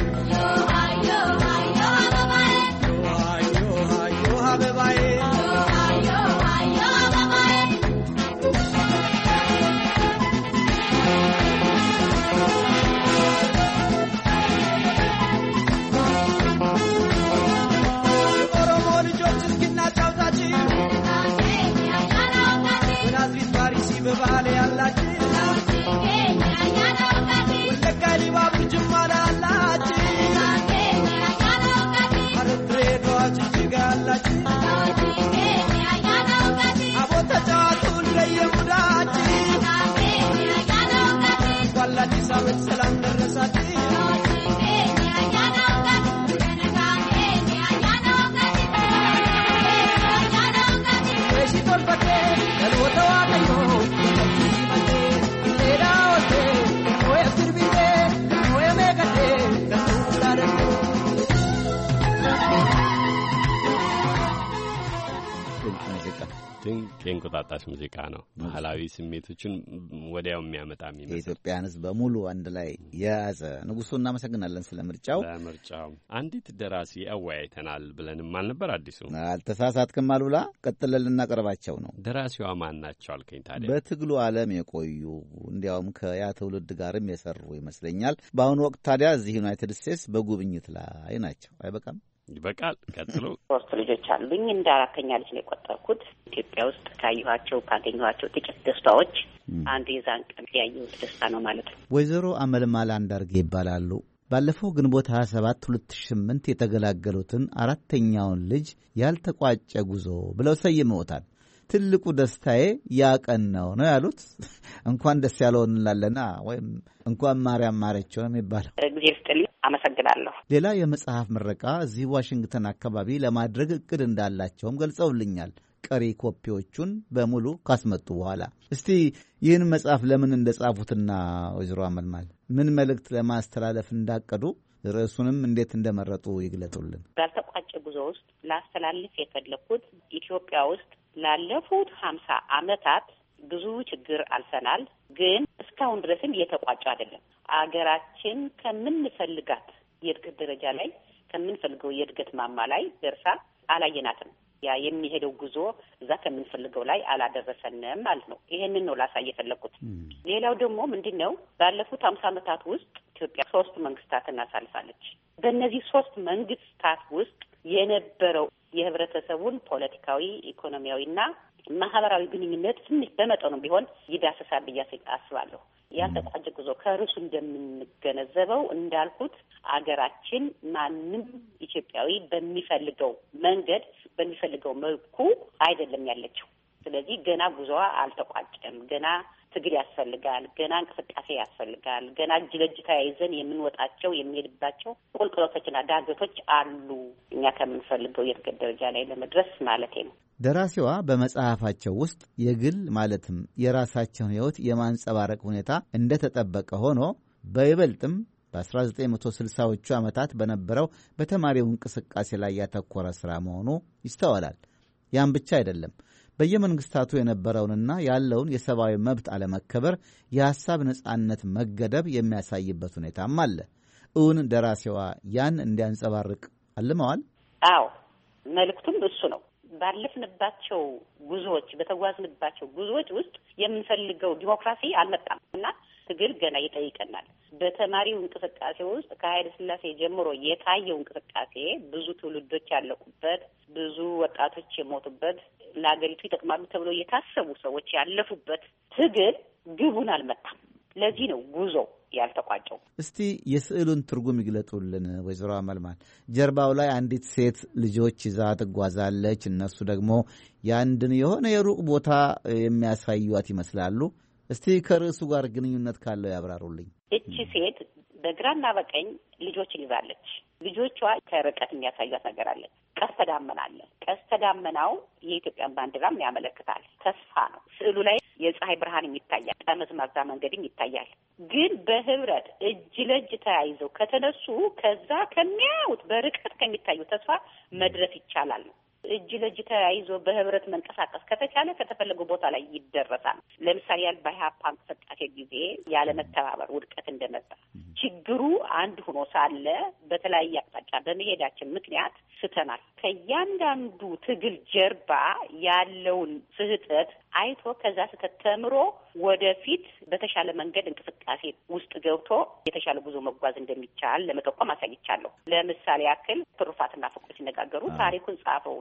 በባሌ ያላችሁ ወለጋ ሊባቡ ጅማላ አላችሁ አረድሬዳዋ ጅጅጋ አላችሁ አቦ ተጫዋቱ እንደየሙዳችሁ እንኳን ለአዲስ ዓመት ሰላም ደረሳችሁ። የእንቁጣጣሽ ሙዚቃ ነው። ባህላዊ ስሜቶችን ወዲያው የሚያመጣ የሚመስል የኢትዮጵያን ሕዝብ በሙሉ አንድ ላይ የያዘ። ንጉሱ እናመሰግናለን ስለ ምርጫው። ለምርጫው አንዲት ደራሲ አወያይተናል ብለንም አልነበር? አዲሱ አልተሳሳትክም አሉላ። ቀጥለን ልናቀርባቸው ነው። ደራሲዋ ማን ናቸው አልከኝ? ታዲያ በትግሉ ዓለም የቆዩ እንዲያውም ከያ ትውልድ ጋርም የሰሩ ይመስለኛል። በአሁኑ ወቅት ታዲያ እዚህ ዩናይትድ ስቴትስ በጉብኝት ላይ ናቸው። አይበቃም? ይበቃል። ቀጥሎ 3 ልጆች አሉኝ። እንደ 4ኛ ልጅ ነው የቆጠርኩት። ኢትዮጵያ ውስጥ ካገኘኋቸው ጥቂት ደስታዎች አንዱ የዛን ቀን ያየሁት ደስታ ነው ማለት ነው። ወይዘሮ አመልማል አንዳርጌ ይባላሉ። ባለፈው ግንቦት 27 2008 የተገላገሉትን 4ኛውን ልጅ ያልተቋጨ ጉዞ ብለው ሰይመውታል። ትልቁ ደስታዬ ያቀን ነው ያሉት። እንኳን ደስ ያለው እንላለና ወይም እንኳን ማርያም ማረችው ነው የሚባለው። እግዚአብሔር ይስጥልኝ። አመሰግናለሁ። ሌላ የመጽሐፍ ምረቃ እዚህ ዋሽንግተን አካባቢ ለማድረግ እቅድ እንዳላቸውም ገልጸውልኛል። ቀሪ ኮፒዎቹን በሙሉ ካስመጡ በኋላ እስቲ ይህን መጽሐፍ ለምን እንደጻፉትና ወይዘሮ አመልማል ምን መልእክት ለማስተላለፍ እንዳቀዱ ርዕሱንም እንዴት እንደመረጡ ይግለጡልን። ባልተቋጨ ጉዞ ውስጥ ላስተላልፍ የፈለኩት ኢትዮጵያ ውስጥ ላለፉት 50 ዓመታት ብዙ ችግር አልፈናል። ግን እስካሁን ድረስም እየተቋጨ አይደለም። አገራችን ከምንፈልጋት የእድገት ደረጃ ላይ ከምንፈልገው የእድገት ማማ ላይ ደርሳ አላየናትም። ያ የሚሄደው ጉዞ እዛ ከምንፈልገው ላይ አላደረሰንም ማለት ነው። ይሄንን ነው ላሳይ የፈለኩት። ሌላው ደግሞ ምንድነው ባለፉት 50 ዓመታት ውስጥ ኢትዮጵያ 3 መንግስታትን አሳልፋለች። በእነዚህ 3 መንግስታት ውስጥ የነበረው የህብረተሰቡን ፖለቲካዊ፣ ኢኮኖሚያዊና ማህበራዊ ግንኙነት ትንሽ በመጠኑ ቢሆን ይዳሰሳል ብዬ አስባለሁ። ያልተቋጨ ጉዞ ከርዕሱ እንደምንገነዘበው እንዳልኩት አገራችን ማንም ኢትዮጵያዊ በሚፈልገው መንገድ በሚፈልገው መልኩ አይደለም ያለችው። ስለዚህ ገና ጉዞዋ አልተቋጨም። ገና ትግል ያስፈልጋል። ገና እንቅስቃሴ ያስፈልጋል። ገና እጅ ለእጅ ተያይዘን የምንወጣቸው የሚሄድባቸው ቁልቁለቶችና ዳገቶች አሉ እኛ ከምንፈልገው የእድገት ደረጃ ላይ ለመድረስ ማለቴ ነው። ደራሲዋ በመጽሐፋቸው ውስጥ የግል ማለትም የራሳቸውን ሕይወት የማንጸባረቅ ሁኔታ እንደተጠበቀ ሆኖ በይበልጥም በ1960ዎቹ ዓመታት በነበረው በተማሪው እንቅስቃሴ ላይ ያተኮረ ሥራ መሆኑ ይስተዋላል። ያም ብቻ አይደለም። በየመንግስታቱ የነበረውንና ያለውን የሰብአዊ መብት አለመከበር፣ የሐሳብ ነጻነት መገደብ የሚያሳይበት ሁኔታም አለ። እውን ደራሲዋ ያን እንዲያንጸባርቅ አልመዋል? አዎ፣ መልእክቱም እሱ ነው። ባለፍንባቸው ጉዞዎች በተጓዝንባቸው ጉዞዎች ውስጥ የምንፈልገው ዲሞክራሲ አልመጣም እና ትግል ገና ይጠይቀናል። በተማሪው እንቅስቃሴ ውስጥ ከኃይለ ሥላሴ ጀምሮ የታየው እንቅስቃሴ ብዙ ትውልዶች ያለቁበት፣ ብዙ ወጣቶች የሞቱበት፣ ለሀገሪቱ ይጠቅማሉ ተብሎ የታሰቡ ሰዎች ያለፉበት ትግል ግቡን አልመጣም። ለዚህ ነው ጉዞ ያልተቋጨው። እስቲ የስዕሉን ትርጉም ይግለጡልን ወይዘሮ አመልማል። ጀርባው ላይ አንዲት ሴት ልጆች ይዛ ትጓዛለች። እነሱ ደግሞ የአንድን የሆነ የሩቅ ቦታ የሚያሳዩት ይመስላሉ። እስቲ ከርዕሱ ጋር ግንኙነት ካለው ያብራሩልኝ። እቺ ሴት በግራና በቀኝ ልጆችን ይዛለች። ልጆቿ ከርቀት የሚያሳዩት ነገር አለ። ቀስተ ዳመና አለ። ቀስተ ዳመናው የኢትዮጵያን ባንዲራም ያመለክታል። ተስፋ ነው። ስዕሉ ላይ የፀሐይ ብርሃንም ይታያል። ጠመዝማዛ መንገድም ይታያል። ግን በህብረት እጅ ለእጅ ተያይዘው ከተነሱ ከዛ ከሚያዩት በርቀት ከሚታዩ ተስፋ መድረስ ይቻላል ነው። እጅ ለእጅ ተያይዞ በህብረት መንቀሳቀስ ከተቻለ ከተፈለገው ቦታ ላይ ይደረሳል። ለምሳሌ ያህል በኢህአፓ እንቅስቃሴ ጊዜ ያለመተባበር ውድቀት እንደመጣ ችግሩ አንድ ሆኖ ሳለ በተለያየ አቅጣጫ በመሄዳችን ምክንያት ስተናል። ከእያንዳንዱ ትግል ጀርባ ያለውን ስህተት አይቶ ከዛ ስህተት ተምሮ ወደፊት በተሻለ መንገድ እንቅስቃሴ ውስጥ ገብቶ የተሻለ ጉዞ መጓዝ እንደሚቻል ለመጠቆም አሳይቻለሁ። ለምሳሌ ያክል ትሩፋትና ፍቅሩ ሲነጋገሩ ታሪኩን ጻፈው።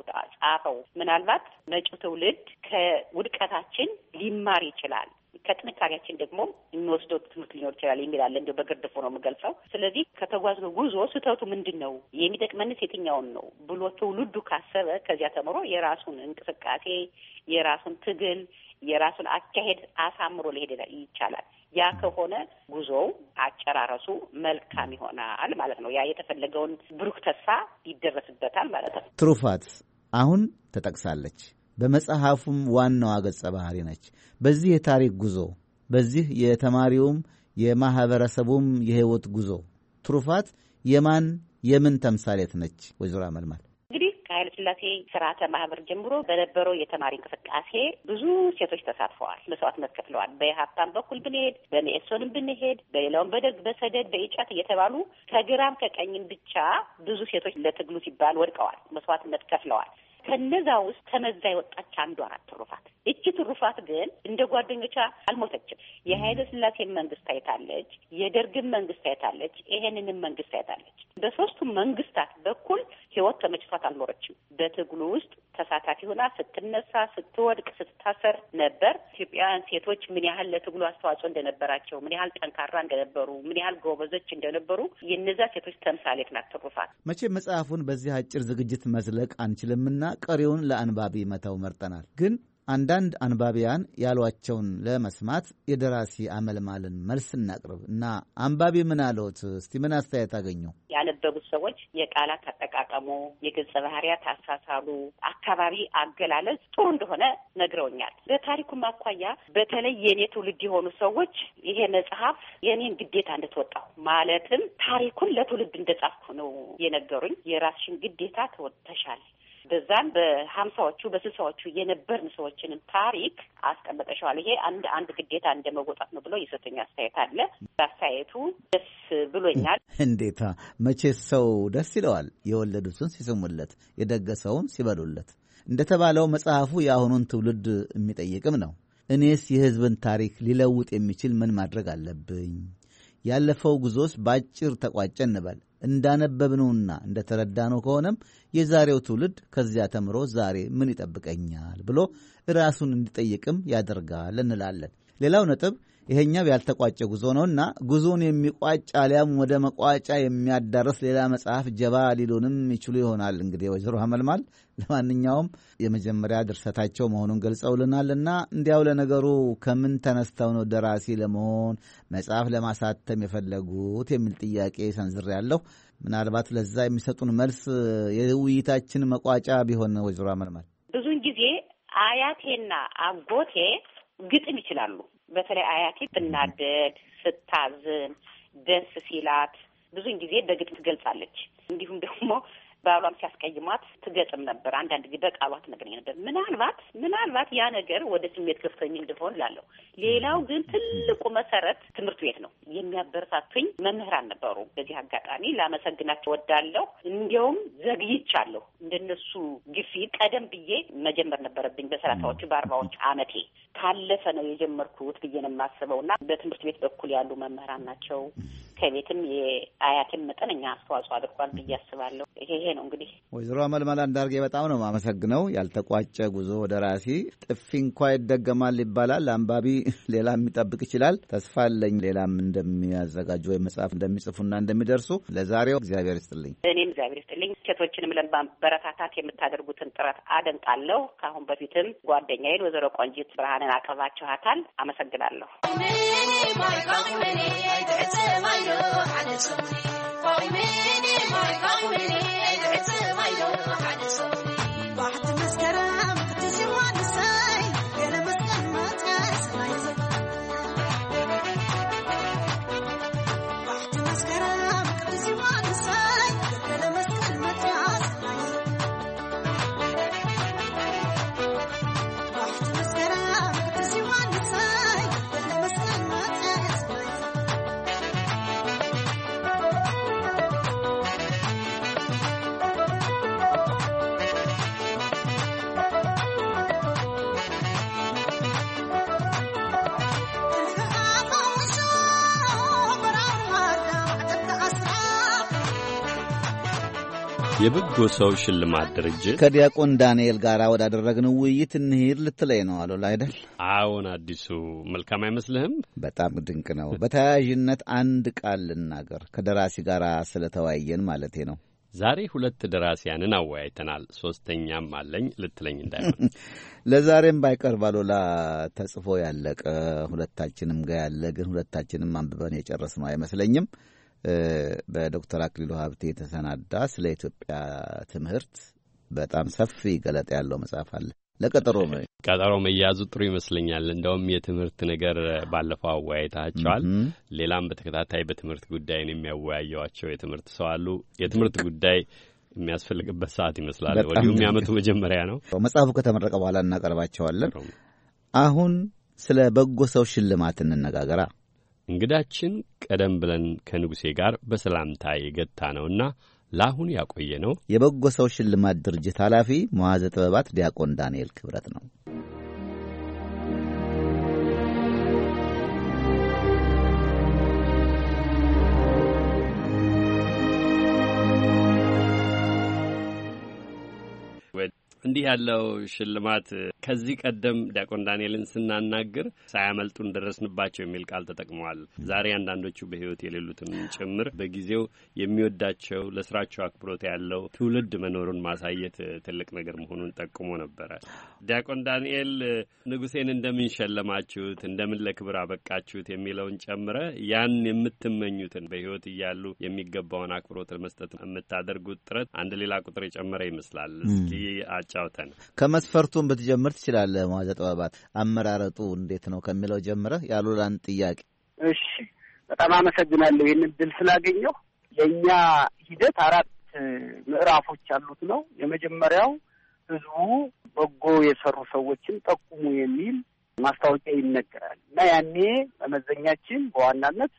ምናልባት መጪው ትውልድ ከውድቀታችን ሊማር ይችላል፣ ከጥንካሬያችን ደግሞ የሚወስደው ትምህርት ሊኖር ይችላል የሚላለ እንዲሁ በግርድፉ ነው የምገልጸው። ስለዚህ ከተጓዝነው ጉዞ ስህተቱ ምንድን ነው፣ የሚጠቅመንስ የትኛውን ነው ብሎ ትውልዱ ካሰበ ከዚያ ተምሮ የራሱን እንቅስቃሴ፣ የራሱን ትግል፣ የራሱን አካሄድ አሳምሮ ሊሄድ ይቻላል። ያ ከሆነ ጉዞው አጨራረሱ መልካም ይሆናል ማለት ነው። ያ የተፈለገውን ብሩህ ተስፋ ይደረስበታል ማለት ነው። ትሩፋት አሁን ተጠቅሳለች። በመጽሐፉም ዋናዋ ገጸ ባህሪ ነች። በዚህ የታሪክ ጉዞ በዚህ የተማሪውም የማህበረሰቡም የህይወት ጉዞ ትሩፋት የምን ተምሳሌት ነች? ወይዘሮ አመልማል እንግዲህ ከኃይለ ሥላሴ ስርዓተ ማህበር ጀምሮ በነበረው የተማሪ እንቅስቃሴ ብዙ ሴቶች ተሳትፈዋል፣ መስዋዕትነት ከፍለዋል። በኢህአፓም በኩል ብንሄድ፣ በመኢሶንም ብንሄድ፣ በሌላውም በደርግ በሰደድ በኢጫት እየተባሉ ከግራም ከቀኝም ብቻ ብዙ ሴቶች ለትግሉ ሲባል ወድቀዋል፣ መስዋዕትነት ከፍለዋል። ከነዛ ውስጥ ተመዛ የወጣች አንዷ ናት ትሩፋት። እቺ ትሩፋት ግን እንደ ጓደኞቿ አልሞተችም። የኃይለ ሥላሴን መንግስት አይታለች፣ የደርግን መንግስት አይታለች፣ ይሄንንም መንግስት አይታለች። በሶስቱም መንግስታት በኩል ህይወት ተመችቷት አልኖረችም። በትግሉ ውስጥ ተሳታፊ ሆና ስትነሳ፣ ስትወድቅ፣ ስትታሰር ነበር። ኢትዮጵያውያን ሴቶች ምን ያህል ለትግሉ አስተዋጽኦ እንደነበራቸው፣ ምን ያህል ጠንካራ እንደነበሩ፣ ምን ያህል ጎበዞች እንደነበሩ የእነዛ ሴቶች ተምሳሌት ናት ትሩፋት። መቼም መጽሐፉን በዚህ አጭር ዝግጅት መዝለቅ አንችልምና ቀሪውን ለአንባቢ መተው መርጠናል። ግን አንዳንድ አንባቢያን ያሏቸውን ለመስማት የደራሲ አመልማልን መልስ እናቅርብ እና አንባቢ ምን አለዎት? እስቲ ምን አስተያየት አገኙ? ያነበቡት ሰዎች የቃላት አጠቃቀሙ፣ የገጸ ባህሪያት አሳሳሉ፣ አካባቢ አገላለጽ ጥሩ እንደሆነ ነግረውኛል። በታሪኩም አኳያ በተለይ የኔ ትውልድ የሆኑ ሰዎች ይሄ መጽሐፍ የኔን ግዴታ እንደተወጣሁ ማለትም ታሪኩን ለትውልድ እንደጻፍኩ ነው የነገሩኝ። የራስሽን ግዴታ ተወጥተሻል፣ በዛም በ50ዎቹ በ60ዎቹ የነበርን ሰዎችንም ታሪክ አስቀምጠሻል። ይሄ አንድ ግዴታ እንደመወጣት ነው ብሎ የሰጠኝ አስተያየት አለ። አስተያየቱ ደስ ብሎኛል። እንዴታ መቼስ ሰው ደስ ይለዋል የወለዱትን ሲስሙለት፣ የደገሰውን ሲበሉለት። እንደተባለው መጽሐፉ የአሁኑን ትውልድ የሚጠይቅም ነው። እኔስ የሕዝብን ታሪክ ሊለውጥ የሚችል ምን ማድረግ አለብኝ? ያለፈው ጉዞስ ባጭር ተቋጨ እንበል። እንዳነበብነውና እንደተረዳነው ከሆነም የዛሬው ትውልድ ከዚያ ተምሮ ዛሬ ምን ይጠብቀኛል ብሎ ራሱን እንዲጠይቅም ያደርጋል እንላለን። ሌላው ነጥብ ይሄኛው ያልተቋጨ ጉዞ ነውና ጉዞን የሚቋጭ አሊያም ወደ መቋጫ የሚያዳርስ ሌላ መጽሐፍ ጀባ ሊሉንም ይችሉ ይሆናል። እንግዲህ ወይዘሮ አመልማል ለማንኛውም የመጀመሪያ ድርሰታቸው መሆኑን ገልጸውልናልና እንዲያው ለነገሩ ከምን ተነስተው ነው ደራሲ ለመሆን መጽሐፍ ለማሳተም የፈለጉት የሚል ጥያቄ ሰንዝሬያለሁ። ምናልባት ለዛ የሚሰጡን መልስ የውይይታችን መቋጫ ቢሆን ወይዘሮ አመልማል። ብዙውን ጊዜ አያቴና አጎቴ ግጥም ይችላሉ። በተለይ አያቴ ብናደድ፣ ስታዝን፣ ደስ ሲላት ብዙውን ጊዜ በግጥም ትገልጻለች። እንዲሁም ደግሞ ባሏም ሲያስቀይሟት ትገጥም ነበር። አንዳንድ ጊዜ በቃሏ ትነግረኝ ነበር። ምናልባት ያ ነገር ወደ ስሜት ገፍቶኝ እንደሆን እላለሁ። ሌላው ግን ትልቁ መሰረት ትምህርት ቤት ነው። የሚያበረታቱኝ መምህራን ነበሩ። በዚህ አጋጣሚ ላመሰግናቸው ወዳለሁ። እንዲያውም ዘግይቻለሁ። እንደነሱ ግፊት ቀደም ብዬ መጀመር ነበረብኝ። በ30ዎቹ በ40ዎቹ ዓመቴ ካለፈ ነው የጀመርኩት ብዬ ነው የማስበው እና በትምህርት ቤት በኩል ያሉ መምህራን ናቸው። ከቤትም የአያቴም መጠነኛ አስተዋጽኦ አድርጓል ብዬ አስባለሁ። ይሄ ነው እንግዲህ። ወይዘሮ አመልማል አንዳርጌ በጣም ነው የማመሰግነው። ያልተቋጨ ጉዞ ደራሲ ጥፊ እንኳ ይደገማል ይባላል። አንባቢ ሌላ የሚጠብቅ ይችላል። ተስፋ አለኝ ሌላም እንደሚያዘጋጁ ወይም መጽሐፍ እንደሚጽፉና እንደሚደርሱ። ለዛሬው እግዚአብሔር ይስጥልኝ። እኔም እግዚአብሔር ይስጥልኝ። ሴቶችንም ለማበረታታት የምታደርጉትን ጥረት አደንቃለሁ። ከአሁን በፊትም ጓደኛዬን ወይዘሮ ቆንጂት ብርሃንን አቅርባችኋታል። አመሰግናለሁ። የበጎ ሰው ሽልማት ድርጅት ከዲያቆን ዳንኤል ጋር ወዳደረግነው ውይይት እንሂድ ልትለይ ነው አሉላ አይደል? አዎን። አዲሱ መልካም አይመስልህም? በጣም ድንቅ ነው። በተያያዥነት አንድ ቃል ልናገር፣ ከደራሲ ጋር ስለተወያየን ማለቴ ነው። ዛሬ 2 ደራሲያንን አወያይተናል። 3ኛም አለኝ ልትለኝ እንዳይሆን። ለዛሬም ባይቀር ባሉላ ተጽፎ ያለቀ ሁለታችንም ጋር ያለ ግን ሁለታችንም አንብበን የጨረስነው አይመስለኝም። በዶክተር አክሊሉ ሀብቴ የተሰናዳ ስለ ኢትዮጵያ ትምህርት በጣም ሰፊ ገለጣ ያለው መጽሐፍ አለ። ቀጠሮ መያዙ ጥሩ ይመስለኛል። እንደውም የትምህርት ነገር ባለፈው አወያይታቸዋል። ሌላም በተከታታይ በትምህርት ጉዳይ የሚያወያየዋቸው የትምህርት ሰው አሉ። የትምህርት ጉዳይ የሚያስፈልግበት ሰዓት ይመስላል። ወዲሁም የዓመቱ መጀመሪያ ነው። መጽሐፉ ከተመረቀ በኋላ እናቀርባቸዋለን። አሁን ስለ በጎ ሰው ሽልማት እንነጋገራ። እንግዳችን ቀደም ብለን ከንጉሴ ጋር በሰላምታ የገታ ነውና ለአሁን ያቆየ ነው የበጎ ሰው ሽልማት ድርጅት ኃላፊ መዋዘ ጥበባት ዲያቆን ዳንኤል ክብረት ነው። እንዲህ ያለው ሽልማት ከዚህ ቀደም ዲያቆን ዳንኤልን ስናናግር ሳያመልጡን ደረስንባቸው የሚል ቃል ተጠቅመዋል። ዛሬ አንዳንዶቹ በሕይወት የሌሉትን ጭምር በጊዜው የሚወዳቸው ለስራቸው አክብሮት ያለው ትውልድ መኖሩን ማሳየት ትልቅ ነገር መሆኑን ጠቁሞ ነበረ። ዲያቆን ዳንኤል ንጉሴን እንደምን ሸለማችሁት፣ እንደምን ለክብር አበቃችሁት የሚለውን ጨምረ ያን የምትመኙትን በሕይወት እያሉ የሚገባውን አክብሮት ለመስጠት የምታደርጉት ጥረት አንድ ሌላ ቁጥር የጨመረ ይመስላል። እስኪ አጫውተን። ከመስፈርቱም ብትጀምር ትችላለህ። መዋዘ ጥበባት አመራረጡ እንዴት ነው ከሚለው ጀምረህ ያሉላን ጥያቄ። እሺ፣ በጣም አመሰግናለሁ ይህን እድል ስላገኘሁ። የእኛ ሂደት 4 ምዕራፎች ያሉት ነው። የመጀመሪያው ህዝቡ በጎ የሰሩ ሰዎችን ጠቁሙ የሚል ማስታወቂያ ይነገራል እና ያኔ መመዘኛችን በዋናነት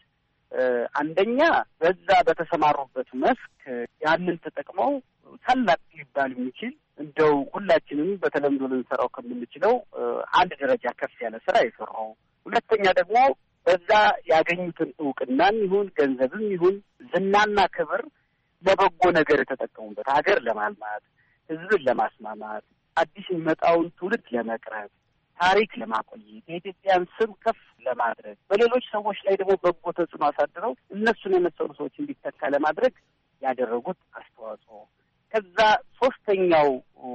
አንደኛ በዛ በተሰማሩበት መስክ ያንን ተጠቅመው ታላቅ ሊባል የሚችል እንደው ሁላችንም በተለምዶ ልንሰራው ከምንችለው አንድ ደረጃ ከፍ ያለ ስራ የሰራው፣ ሁለተኛ ደግሞ በዛ ያገኙትን እውቅናም ይሁን ገንዘብም ይሁን ዝናና ክብር ለበጎ ነገር የተጠቀሙበት፣ ሀገር ለማልማት፣ ህዝብን ለማስማማት፣ አዲስ የሚመጣውን ትውልድ ለመቅረብ፣ ታሪክ ለማቆየት፣ የኢትዮጵያን ስም ከፍ ለማድረግ፣ በሌሎች ሰዎች ላይ ደግሞ በጎ ተጽዕኖ አሳድረው እነሱን የመሰሉ ሰዎች እንዲተካ ለማድረግ ያደረጉት አስተዋጽኦ። ከዛ ሶስተኛው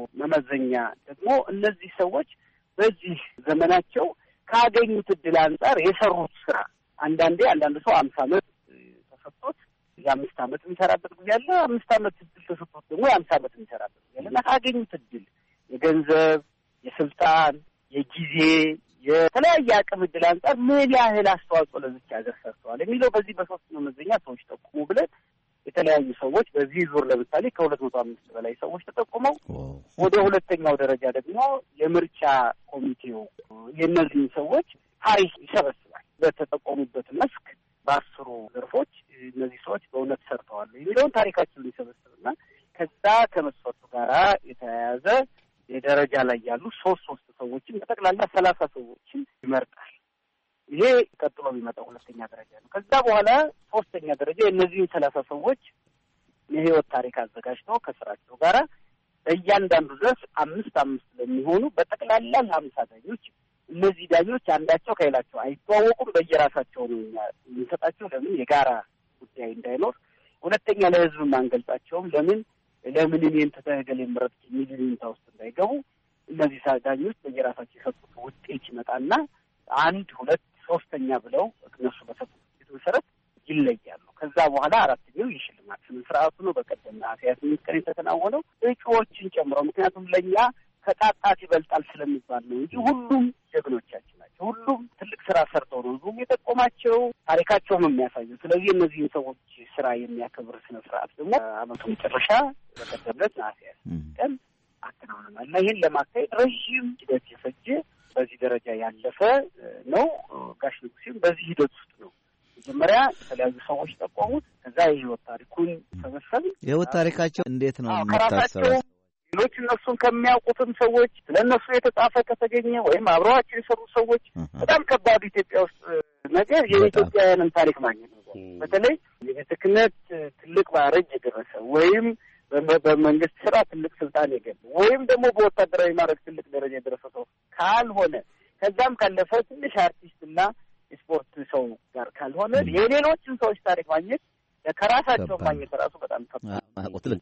መመዘኛ ደግሞ እነዚህ ሰዎች በዚህ ዘመናቸው ካገኙት እድል አንጻር የሰሩት ስራ። አንዳንድ ሰው 50 ዓመት ተሰጥቶት የ5 ዓመት የሚሰራበት ጊዜ አለ። 5 ዓመት እድል ተሰጥቶት ደግሞ የ50 ዓመት የሚሰራበት ጊዜ አለ እና ካገኙት እድል የገንዘብ፣ የስልጣን፣ የጊዜ፣ የተለያየ አቅም እድል አንጻር ምን ያህል አስተዋጽኦ ለዚች ሀገር ሰርተዋል የሚለው በዚህ በሶስት መመዘኛ ሰዎች ጠቁሙ ብለን የተለያዩ ሰዎች በዚህ ዙር ለምሳሌ ከ205 በላይ ሰዎች ተጠቁመው ወደ ሁለተኛው ደረጃ ደግሞ የምርጫ ኮሚቴው የእነዚህን ሰዎች ታሪክ ይሰበስባል። በተጠቆሙበት መስክ በ10 ዘርፎች እነዚህ ሰዎች በእውነት ሰርተዋል የሚለውን ታሪካቸውን ይሰበስብና ከዛ ከመስፈርቱ ጋር የተያያዘ የደረጃ ላይ ያሉ ሶስት ሰዎችን በጠቅላላ 30 ሰዎችን ይመርጣል። ይሄ ቀጥሎ የሚመጣው ሁለተኛ ደረጃ ነው። ከዛ በኋላ ሶስተኛ ደረጃ የእነዚህን 30 ሰዎች የህይወት ታሪክ አዘጋጅቶ ከስራቸው ጋር በእያንዳንዱ ዘርፍ 5 ለሚሆኑ በጠቅላላ ለ50 ዳኞች። እነዚህ ዳኞች አንዳቸው ከሌላቸው አይተዋወቁም። በየራሳቸው ነው የምንሰጣቸው። ለምን? የጋራ ጉዳይ እንዳይኖር። ሁለተኛ ለህዝብም አንገልጻቸውም። ለምን እኔን ተተገለ ምረት ሚሊዮንታ ውስጥ እንዳይገቡ። እነዚህ ዳኞች በየራሳቸው የሰጡት ውጤት ይመጣና 1፣ 2፣ 3ኛ ብለው እነሱ በሰጡት ውጤት መሰረት ይለያሉ። ከዛ በኋላ 4ኛው የሽልማት ስነ ስርዓቱ ነው። በቀደም ነሐሴ 28 ቀን የተከናወነው እጩዎችን ጨምሮ። ምክንያቱም ለእኛ ከጣጣት ይበልጣል ስለሚባል ነው እንጂ ሁሉም ጀግኖቻችን ናቸው። ሁሉም ትልቅ ስራ ሰርተው ነው ህዝቡም የጠቆማቸው፣ ታሪካቸውም የሚያሳየው። ስለዚህ እነዚህን ሰዎች ስራ የሚያከብር ስነ ስርዓት ደግሞ አመቱ መጨረሻ በቀደም ዕለት ነሐሴ 28 ቀን አከናውነናል እና ይህን ለማካሄድ ረዥም ሂደት የፈጀ በዚህ ደረጃ ያለፈ ነው። ጋሽ ንጉሴም በዚህ ሂደት ውስጥ ነው መጀመሪያ የተለያዩ ሰዎች ጠቆሙት። ከዛ የህይወት ታሪኩን ሰበሰብ። የህይወት ታሪካቸው እንዴት ነው የምታሰበው? ሌሎች እነሱን ከሚያውቁትም ሰዎች ስለ እነሱ የተጻፈ ከተገኘ ወይም አብረዋቸው የሰሩ ሰዎች በጣም ከባዱ ኢትዮጵያ ውስጥ ነገር የኢትዮጵያውያንን ታሪክ ማግኘት ነው። በተለይ የቤተ ክህነት ትልቅ ማዕረግ የደረሰ ወይም በመንግስት ስራ ትልቅ ስልጣን የገባ ወይም ደግሞ በወታደራዊ ማዕረግ ትልቅ ደረጃ የደረሰ ሰው ካልሆነ ከዛም ካለፈ ትንሽ አርቲስትና የስፖርት ሰው ጋር ካልሆነ የሌሎችን ሰዎች ታሪክ ማግኘት ከራሳቸው ማግኘት ራሱ በጣም ከባድ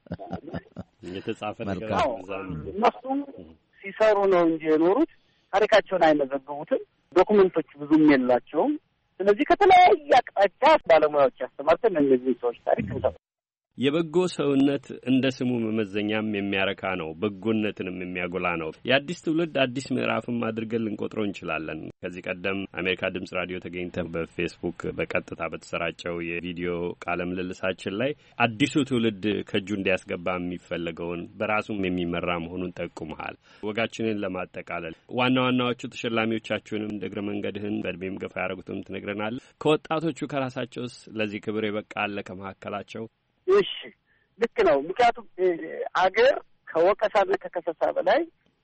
የተጻፈ ነገር እነሱም ሲሰሩ ነው እንጂ የኖሩት ታሪካቸውን አይመዘግቡትም። ዶኩመንቶች ብዙም የላቸውም። ስለዚህ ከተለያየ አቅጣጫ ባለሙያዎች ያስተማርተን እነዚህ ሰዎች ታሪክ እንሰራ። የበጎ ሰውነት እንደ ስሙ መመዘኛም የሚያረካ ነው፣ በጎነትንም የሚያጎላ ነው። የአዲስ ትውልድ አዲስ ምዕራፍም አድርገን ልንቆጥረው እንችላለን። ከዚህ ቀደም አሜሪካ ድምጽ ራዲዮ ተገኝተን በፌስቡክ በቀጥታ በተሰራጨው የቪዲዮ ቃለ ምልልሳችን ላይ አዲሱ ትውልድ ከእጁ እንዲያስገባ የሚፈለገውን በራሱም የሚመራ መሆኑን ጠቁመሃል። ወጋችንን ለማጠቃለል ዋና ዋናዎቹ ተሸላሚዎቻችሁንም እግረ መንገድህን በእድሜም ገፋ ያደረጉትም ትነግረናል። ከወጣቶቹ ከራሳቸውስ ለዚህ ክብር የበቃ አለ ከመካከላቸው? እሺ፣ ልክ ነው። ምክንያቱም አገር ከወቀሳና ከከሰሳ በላይ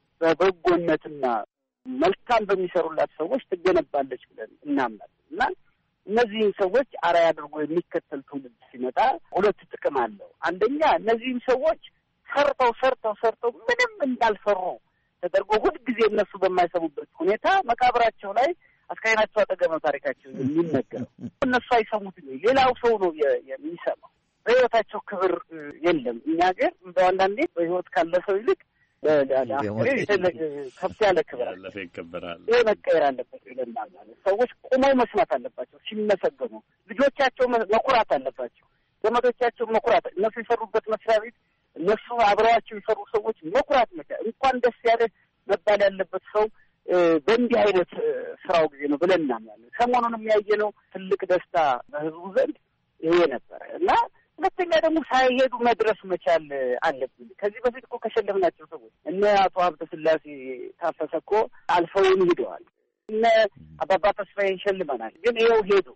በበጎነትና መልካም በሚሰሩላት ሰዎች ትገነባለች ብለን እናምናለን እና እነዚህን ሰዎች አርአያ አድርጎ የሚከተል ትውልድ ሲመጣ ሁለት ጥቅም አለው። አንደኛ እነዚህን ሰዎች ሰርተው ምንም እንዳልሰሩ ተደርጎ ሁልጊዜ እነሱ በማይሰሙበት ሁኔታ መቃብራቸው ላይ አስካይናቸው አጠገብ ነው ታሪካቸው የሚነገረው። እነሱ አይሰሙትም፣ ሌላው ሰው ነው የሚሰማው። በህይወታቸው ክብር የለም። እኛ ሀገር በአንዳንዴ በህይወት ካለ ሰው ይልቅ ከፍ ያለ ክብር አለ፣ ይከበራል። ይሄ መቀየር አለበት ይለናል። ሰዎች ቁመው መስማት አለባቸው ሲመሰገኑ፣ ልጆቻቸው መኩራት አለባቸው፣ ዘመዶቻቸው መኩራት፣ እነሱ የሰሩበት መስሪያ ቤት እነሱ አብረዋቸው የሰሩ ሰዎች መኩራት መቻል። እንኳን ደስ ያለ መባል ያለበት ሰው በእንዲህ አይነት ስራው ጊዜ ነው ብለን እናምናለን። ሰሞኑን የሚያየነው ትልቅ ደስታ በህዝቡ ዘንድ ይሄ ነበረ እና ሁለተኛ ደግሞ ሳይሄዱ መድረስ መቻል አለብን። ከዚህ በፊት እኮ ከሸለምናቸው ሰዎች እነ አቶ ሀብተ ስላሴ ታፈሰ እኮ አልፈውን ሂደዋል። እነ አባባ ተስፋዬን ሸልመናል፣ ግን ይኸው ሄዱ።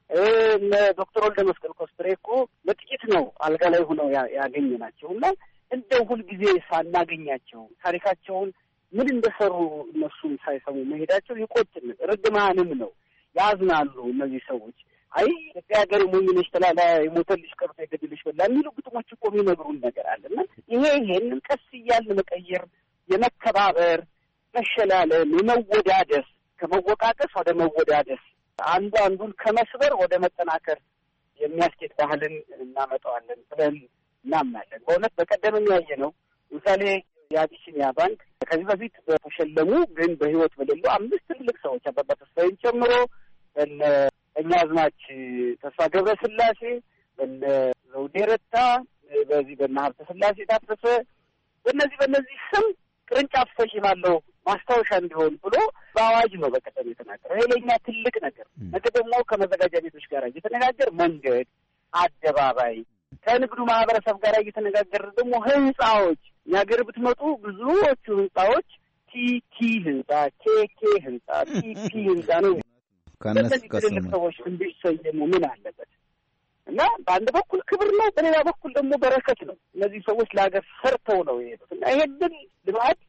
እነ ዶክተር ወልደ መስቀል ኮስትሬ እኮ በጥቂት ነው አልጋ ላይ ሆነው ያገኘናቸው እና እንደው ሁልጊዜ ሳናገኛቸው ታሪካቸውን ምን እንደሰሩ እነሱም ሳይሰሙ መሄዳቸው ይቆጭን፣ ርግማንም ነው። ያዝናሉ እነዚህ ሰዎች። አይ ኢትዮጵያ ሀገር ሞኝነሽ ተላላ የሞተልሽ ቀርቶ የገድልሽ በላ የሚሉ ግጥሞች እኮ የሚነግሩን ነገር አለና ይሄንን ቀስ እያልን መቀየር፣ የመከባበር መሸላለም፣ የመወዳደስ ከመወቃቀስ ወደ መወዳደስ፣ አንዱ አንዱን ከመስበር ወደ መጠናከር የሚያስኬድ ባህልን እናመጣዋለን ብለን እናምናለን። በእውነት በቀደምም ያየ ነው። ለምሳሌ የአቢሲኒያ ባንክ ከዚህ በፊት በተሸለሙ ግን በህይወት በሌሉ 5 ትልቅ ሰዎች አባባ ተስፋዬን ጨምሮ እነ ቀኛዝማች ተስፋ ገብረ ስላሴ፣ እነ ዘውዴ ረታ፣ በዚህ በእነ ሀብተ ስላሴ ታፈሰ በእነዚህ ስም ቅርንጫፍ ሰይማለሁ ማስታወሻ እንዲሆን ብሎ በአዋጅ ነው በቀደም የተናገረው። ይሄ ለእኛ ትልቅ ነገር። ነገ ደግሞ ከመዘጋጃ ቤቶች ጋር እየተነጋገር መንገድ፣ አደባባይ ከንግዱ ማህበረሰብ ጋር እየተነጋገር ደግሞ ህንጻዎች እኛ ሀገር ብትመጡ ብዙዎቹ ህንጻዎች ቲቲ ህንጻ፣ ኬኬ ህንጻ፣ ቲፒ ህንጻ ነው። ከነዚህ ትልልቅ ሰዎች እንዲሰየሙ ምን አለበት? እና በአንድ በኩል ክብር ነው፣ በሌላ በኩል ደግሞ በረከት ነው። እነዚህ ሰዎች ለሀገር ሰርተው ነው የሄዱት እና ይሄንን ልማት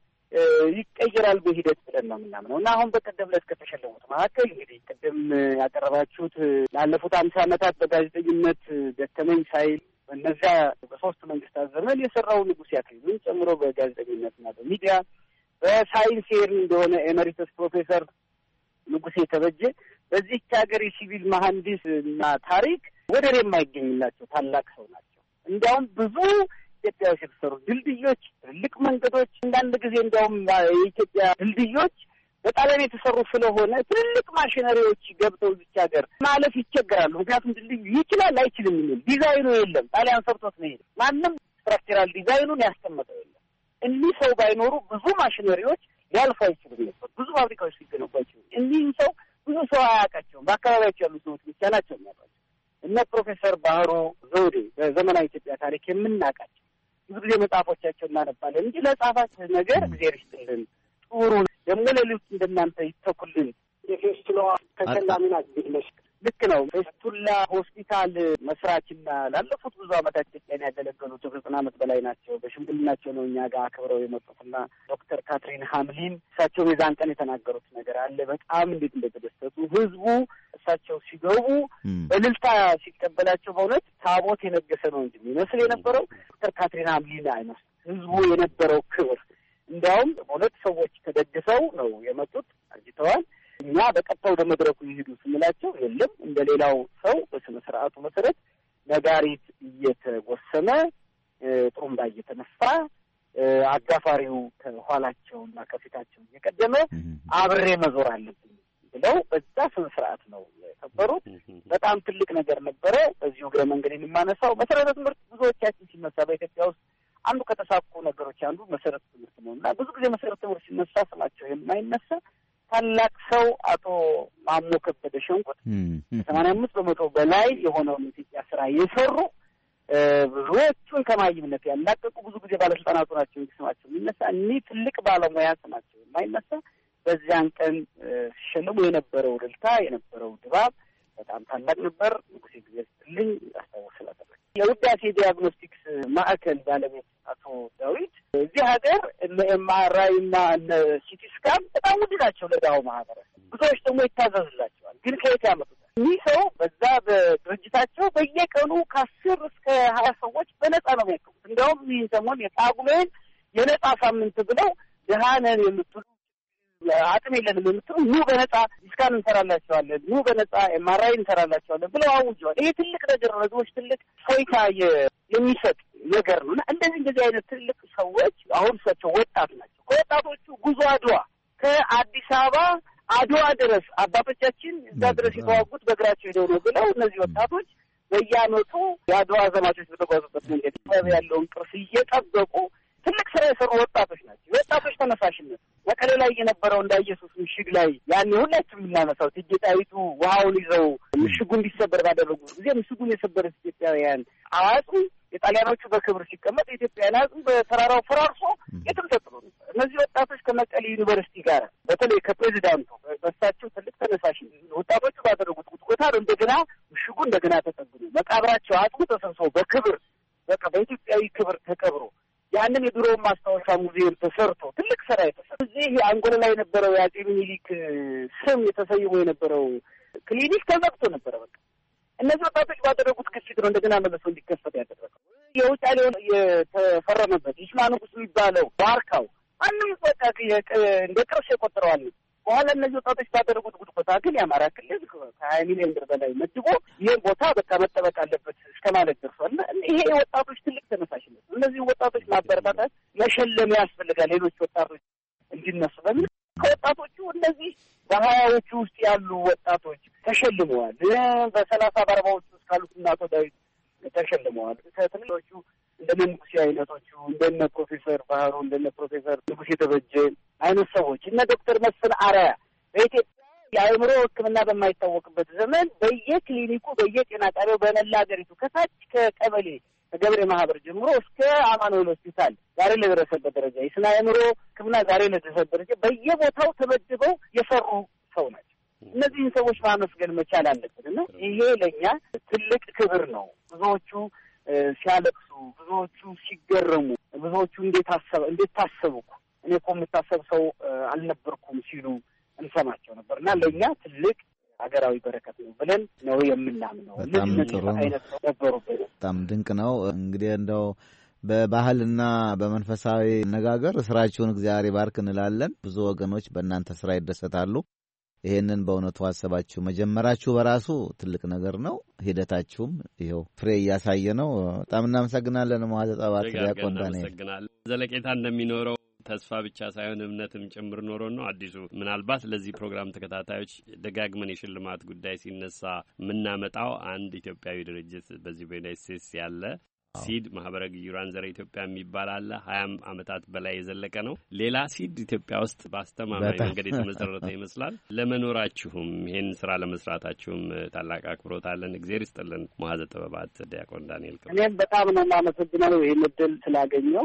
ይቀየራል በሂደት ብለን ነው የምናምነው። እና አሁን በቀደም ዕለት ከተሸለሙት መካከል እንግዲህ ቅድም ያቀረባችሁት ላለፉት 50 ዓመታት በጋዜጠኝነት ደከመኝ ሳይል እነዚያ በሶስት መንግስታት ዘመን የሰራው ንጉሴ አክሊሉን ጨምሮ በጋዜጠኝነትና በሚዲያ በሳይንስ ሄር እንደሆነ ኤመሪተስ ፕሮፌሰር ንጉሴ ተበጀ በዚህች ሀገር የሲቪል መሐንዲስ እና ታሪክ ወደር የማይገኝላቸው ታላቅ ሰው ናቸው። እንዲያውም ብዙ ኢትዮጵያ ውስጥ የተሰሩ ድልድዮች፣ ትልቅ መንገዶች፣ አንዳንድ ጊዜ እንዲያውም የኢትዮጵያ ድልድዮች በጣሊያን የተሰሩ ስለሆነ ትልልቅ ማሽነሪዎች ገብተው እዚች ሀገር ማለፍ ይቸገራሉ። ምክንያቱም ድልድዩ ይችላል አይችልም የሚል ዲዛይኑ የለም። ጣሊያን ሰርቶት ነው ሄደ። ማንም ስትራክቸራል ዲዛይኑን ያስቀመጠው የለም። እኒህ ሰው ባይኖሩ ብዙ ማሽነሪዎች ሊያልፉ አይችሉም ነበር። ብዙ ፋብሪካዎች ሊገነቡ አይችሉም። እኒህም ሰው ብዙ ሰው አያውቃቸውም። በአካባቢያቸው ያሉ ሰዎች ብቻ ናቸው የሚያውቃቸው። እነ ፕሮፌሰር ባህሩ ዘውዴ በዘመናዊ ኢትዮጵያ ታሪክ የምናውቃቸው ብዙ ጊዜ መጽሐፎቻቸው እናነባለን እንጂ ለጻፋችሁ ነገር እግዚአብሔር ይስጥልን፣ ጥሩ ደግሞ ሌሎች እንደናንተ ይተኩልን። የፌስቱላ ተሸላሚ ናቸው። ልክ ነው። ፌስቱላ ሆስፒታል መስራችና ላለፉት ብዙ ዓመታት ኢትዮጵያን ያገለገሉት 90 ዓመት በላይ ናቸው። በሽምግልናቸው ነው እኛ ጋር አክብረው የመጡትና ዶክተር ካትሪን ሀምሊን እሳቸው የዛን ቀን የተናገሩት ነገር አለ። በጣም እንዴት እንደተደሰቱ ህዝቡ እሳቸው ሲገቡ በእልልታ ሲቀበላቸው በእውነት ታቦት የነገሰ ነው እንጂ የሚመስል የነበረው ዶክተር ካትሪን ሀምሊን አይመስል ህዝቡ የነበረው ክብር። እንዲያውም በሁለት ሰዎች ተደግሰው ነው የመጡት። አርጅተዋል። እኛ በቀጥታ ወደ መድረኩ ይሄዱ ስንላቸው የለም፣ እንደ ሌላው ሰው በስነ ስርዓቱ መሰረት ነጋሪት እየተጎሰመ ጥሩምባ እየተነፋ አጋፋሪው ከኋላቸውና ከፊታቸው እየቀደመ አብሬ መዞር አለብኝ ብለው በዛ ስነ ስርዓት ነው የከበሩት። በጣም ትልቅ ነገር ነበረ። በዚሁ እግረ መንገድ የማነሳው መሰረተ ትምህርት ብዙዎቻችን ሲነሳ በኢትዮጵያ ውስጥ አንዱ ከተሳኩ ነገሮች አንዱ መሰረተ ትምህርት ነው እና ብዙ ጊዜ መሰረተ ትምህርት ሲነሳ ስማቸው የማይነሳ ታላቅ ሰው አቶ ማሞ ከበደ ሸንቁጥ 85% በላይ የሆነውን ኢትዮጵያ ስራ የሰሩ ብዙዎቹን ከማይምነት ያላቀቁ ብዙ ጊዜ ባለስልጣናቱ ናቸው ስማቸው የሚነሳ። እኒህ ትልቅ ባለሙያ ስማቸው የማይነሳ በዚያን ቀን ሲሸለሙ የነበረው እልልታ የነበረው ድባብ በጣም ታላቅ ነበር። ንጉሴ ጊዜ ስትልኝ አስታውስላለ። የውዳሴ ዲያግኖስቲክስ ማዕከል ባለቤት አቶ ዳዊት እዚህ ሀገር እነ ኤምአርአይ እና እነ ሲቲ ስካን በጣም ውድ ናቸው ለዳው ማህበረሰብ። ብዙዎች ደግሞ ይታዘዝላቸዋል። ግን ከየት ያመጡታል? እኒህ ሰው በዛ በድርጅታቸው በየቀኑ ከ10 እስከ 20 ሰዎች በነጻ ነው የሚያከቡት። እንደውም ይህ ሰሞን የጳጉሜን የነጻ ሳምንት ብለው ደሃነን የምትሉ አቅም የለንም የምትሉ ኑ በነጻ ስካን እንሰራላቸዋለን፣ ኑ በነጻ ኤምአርአይ እንሰራላቸዋለን ብለው አውጀዋል። ይሄ ትልቅ ነገር ነው። ህዝቦች ትልቅ ፎይታ የሚሰጥ ነገር ነው እና እንደዚህ አይነት ትልቅ ሰዎች አሁን እሳቸው ወጣት ናቸው። ከወጣቶቹ ጉዞ አድዋ ከአዲስ አበባ አድዋ ድረስ አባቶቻችን እዛ ድረስ የተዋጉት በእግራቸው ሄደው ነው ብለው እነዚህ ወጣቶች በየዓመቱ የአድዋ ዘማቾች በተጓዙበት መንገድ ያለውን ቅርስ እየጠበቁ ትልቅ ስራ የሰሩ ወጣቶች ናቸው። የወጣቶች ተነሳሽነት መቀሌ ላይ የነበረው እንዳ ኢየሱስ ምሽግ ላይ ያን ሁላችንም የምናነሳው እቴጌ ጣይቱ ውሃውን ይዘው ምሽጉ እንዲሰበር ባደረጉት ጊዜ ምሽጉን የሰበሩት ኢትዮጵያውያን አጽም የጣሊያኖቹ በክብር ሲቀመጥ የኢትዮጵያውያን አጽም በተራራው ፈራርሶ የትም ተጥሎ ነበር። እነዚህ ወጣቶች ከመቀሌ ዩኒቨርሲቲ ጋር በተለይ ከፕሬዚዳንቱ በሳቸው ትልቅ ተነሳሽነት ወጣቶቹ ባደረጉት ጉትጎታ ነው እንደገና ምሽጉ እንደገና ተጠግኖ መቃብራቸው አጽሙ ተሰብስቦ በክብር በቃ በኢትዮጵያዊ ክብር ተቀብሮ ያንን የድሮውን ማስታወሻ ሙዚየም ተሰርቶ ትልቅ ስራ የተሰራ እዚህ አንጎላ ላይ የነበረው የአጼ ምኒልክ ስም የተሰይሞ የነበረው ክሊኒክ ተዘግቶ ነበረ። በቃ እነዚህ ወጣቶች ባደረጉት ግፊት ነው እንደገና መልሶ እንዲከፈት ያደረገው። የውጫሌውን የተፈረመበት ይስማ ንጉስ የሚባለው ዋርካው ማንም በቃ እንደ ቅርስ የቆጠረዋል። በኋላ እነዚህ ወጣቶች ባደረጉት ጉትጎታ ግን የአማራ ክልል ከ20 ሚሊዮን ብር በላይ መድቦ ይህን ቦታ በቃ መጠበቅ አለበት እስከ ማለት ደርሷል። ይሄ የወጣቶች ትልቅ ተነሳሽነት ነው። እነዚህ ወጣቶች ማበረታታት መሸለም ያስፈልጋል። ሌሎች ወጣቶች እንዲነሱ በሚል ከወጣቶቹ እነዚህ በሀያዎቹ ውስጥ ያሉ ወጣቶች ተሸልመዋል። በ30 በ40ዎቹ ውስጥ ካሉት እናቶ ዳዊት ተሸልመዋል። ከትልቆቹ እንደነ ንጉሴ አይነቶቹ እንደነ ፕሮፌሰር ባህሩ እንደነ ፕሮፌሰር ንጉሴ ተበጀ አይነት ሰዎች እነ ዶክተር መስፍን አርአያ በኢትዮጵያ የአእምሮ ሕክምና በማይታወቅበት ዘመን በየክሊኒኩ በየጤና ጣቢያው በመላ ሀገሪቱ ከታች ከቀበሌ ከገብሬ ማህበር ጀምሮ እስከ አማኑኤል ሆስፒታል ዛሬ ለደረሰበት ደረጃ የስነ አእምሮ ሕክምና ዛሬ ለደረሰበት ደረጃ በየቦታው ተመድበው የሰሩ ሰው ናቸው። እነዚህን ሰዎች ማመስገን መቻል አለብን እና ይሄ ለእኛ ትልቅ ክብር ነው። ብዙዎቹ ሲያለቅሱ፣ ብዙዎቹ ሲገረሙ፣ ብዙዎቹ እንዴት ታሰቡ እኔ እኮ የምታሰብ ሰው አልነበርኩም ሲሉ እንሰማቸው ነበር እና ለእኛ ትልቅ ሀገራዊ በረከት ነው ብለን ነው የምናምነው። በጣም ጥሩ ነበሩበት። በጣም ድንቅ ነው። እንግዲህ እንደው በባህልና በመንፈሳዊ አነጋገር ስራችሁን እግዚአብሔር ይባርክ እንላለን። ብዙ ወገኖች በእናንተ ስራ ይደሰታሉ። ይሄንን በእውነቱ ሀሳባችሁ መጀመራችሁ በራሱ ትልቅ ነገር ነው። ሂደታችሁም ይኸው ፍሬ እያሳየ ነው። በጣም እናመሰግናለን። መዋዘ ጸባት ዲያቆን ዳንኤል ዘለቄታ እንደሚኖረው ተስፋ ብቻ ሳይሆን እምነትም ጭምር ኖሮን ነው። አዲሱ ምናልባት ለዚህ ፕሮግራም ተከታታዮች ደጋግመን የሽልማት ጉዳይ ሲነሳ የምናመጣው አንድ ኢትዮጵያዊ ድርጅት በዚህ በዩናይትድ ስቴትስ ያለ ሲድ ማህበረ ግዩራን ዘረ ኢትዮጵያ የሚባል አለ። 20 ዓመታት በላይ የዘለቀ ነው። ሌላ ሲድ ኢትዮጵያ ውስጥ በአስተማማኝ መንገድ የተመሰረተ ይመስላል። ለመኖራችሁም ይሄን ስራ ለመስራታችሁም ታላቅ አክብሮት አለን። እግዚአብሔር ይስጥልን። መዋዘ ጥበባት ዲያቆን ዳንኤል እኔም በጣም ነው የማመሰግነው ይህን እድል ስላገኘው።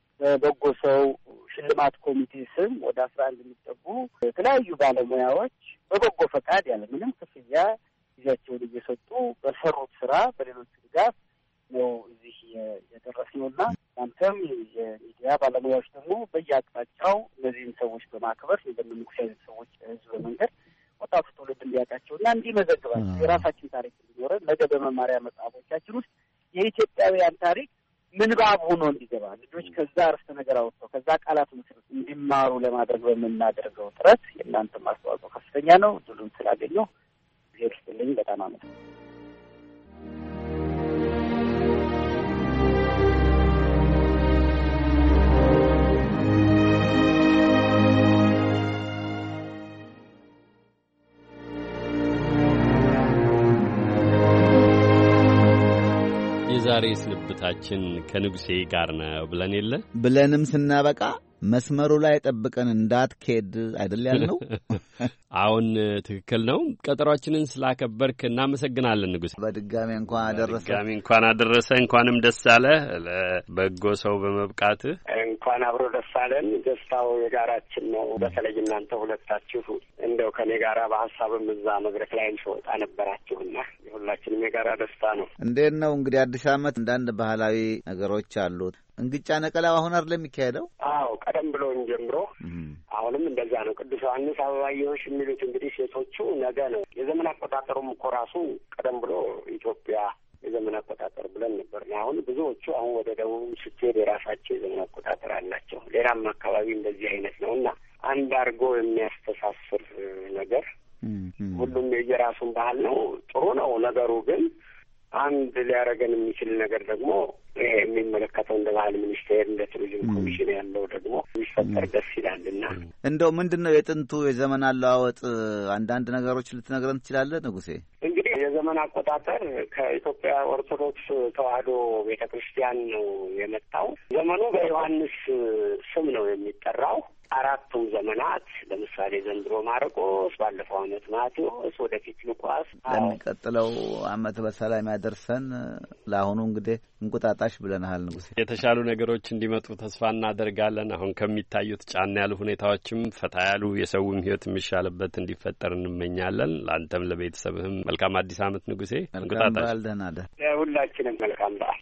በበጎ ሰው ሽልማት ኮሚቴ ስም ወደ 11 የሚጠጉ የተለያዩ ባለሙያዎች በበጎ ፈቃድ ያለ ምንም ክፍያ ጊዜያቸውን እየሰጡ በሰሩት ስራ በሌሎች ድጋፍ ነው እዚህ የደረስነውና አንተም የሚዲያ ባለሙያዎች ደግሞ በየአቅጣጫው እነዚህን ሰዎች በማክበር እንደምንኩሽ አይነት ሰዎች ህዝብ በመንገድ ወጣቱ ትውልድ እንዲያውቃቸውና እንዲመዘግባቸው የራሳችን ታሪክ እንዲኖረን ነገ በመማሪያ መጽሐፎቻችን ውስጥ የኢትዮጵያውያን ታሪክ ምንባብ ሆኖ እንዲገባ ልጆች ከዛ አርስተ ነገር አወጥተው ከዛ ቃላት መሰረት እንዲማሩ ለማድረግ በምናደርገው ጥረት የእናንተም አስተዋጽኦ ከፍተኛ ነው። ድሉን ስላገኘሁ እግዚአብሔር ይስጥልኝ። በጣም አመሰግናለሁ። ዛሬ ስንብታችን ከንጉሴ ጋር ነው ብለንም ስናበቃ መስመሩ ላይ ጠብቀን እንዳትኬድ አይደል ያልነው? አሁን ትክክል ነው። ቀጠሯችንን ስላከበርክ እናመሰግናለን ንጉሴ። በድጋሚ እንኳን አደረሰ። እንኳንም ደስ አለ ለበጎ ሰው በመብቃትህ። እንኳን አብሮ ደስ አለን። ደስታው የጋራችን ነው። በተለይ እናንተ ሁለታችሁ እንደው ከኔ ጋራ በሀሳብም እዛ መድረክ ላይ እንወጣ ነበራችሁና የሁላችንም የጋራ ደስታ ነው። እንዴት ነው እንግዲህ አዲስ ዓመት አንዳንድ ባህላዊ ነገሮች አሉት። እንግጫ ነቀላው አሁን አይደለም የሚካሄደው? አዎ ቀደም ብሎን ጀምሮ አሁንም እንደዛ ነው። ቅዱስ ዮሐንስ አበባየሁሽ የሚሉት እንግዲህ ሴቶቹ ነገ ነው። የዘመን አቆጣጠሩም እኮ ራሱ ቀደም ብሎ ኢትዮጵያ የዘመን አቆጣጠር ብለን ነበር። አሁን ብዙዎቹ አሁን ወደ ደቡብ ስትሄድ የራሳቸው የዘመን አቆጣጠር አላቸው። ሌላም አካባቢ እንደዚህ አይነት ነው እና አንድ አድርጎ የሚያስተሳስር ነገር ሁሉም የየራሱን ባህል ነው። ጥሩ ነው ነገሩ። ግን አንድ ሊያደርገን የሚችል ነገር ደግሞ ይሄ የሚመለከተው እንደ ባህል ሚኒስቴር እንደ ቱሪዝም ኮሚሽን ያለው ደግሞ ሊፈጠር ደስ ይላልና እንደው ምንድነው የጥንቱ የዘመን አለዋወጥ አንዳንድ ነገሮች ልትነግረን ትችላለህ ንጉሴ? እንግዲህ የዘመን አቆጣጠር ከኢትዮጵያ ኦርቶዶክስ ተዋሕዶ ቤተ ክርስቲያን ነው የመጣው። ዘመኑ በዮሐንስ ስም ነው የሚጠራው። አራቱም ዘመናት ለምሳሌ ዘንድሮ ማርቆስ፣ ባለፈው ዓመት ማቴዎስ፣ ወደፊት ሉቃስ፣ ለሚቀጥለው ዓመት በሰላም ያደርሰን። ለአሁኑ እንግዲህ እንቁጣጣሽ ብለናል ንጉሴ። የተሻሉ ነገሮች እንዲመጡ ተስፋ እናደርጋለን። አሁን ከሚታዩት ጫና ያሉ ሁኔታዎችም ፈታ ያሉ የሰውም ሕይወት የሚሻልበት እንዲፈጠር እንመኛለን። ለአንተም ለቤተሰብህም መልካም አዲስ ዓመት ንጉሴ። መልካም በዓል። ደህና ደር። ሁላችንም መልካም በዓል።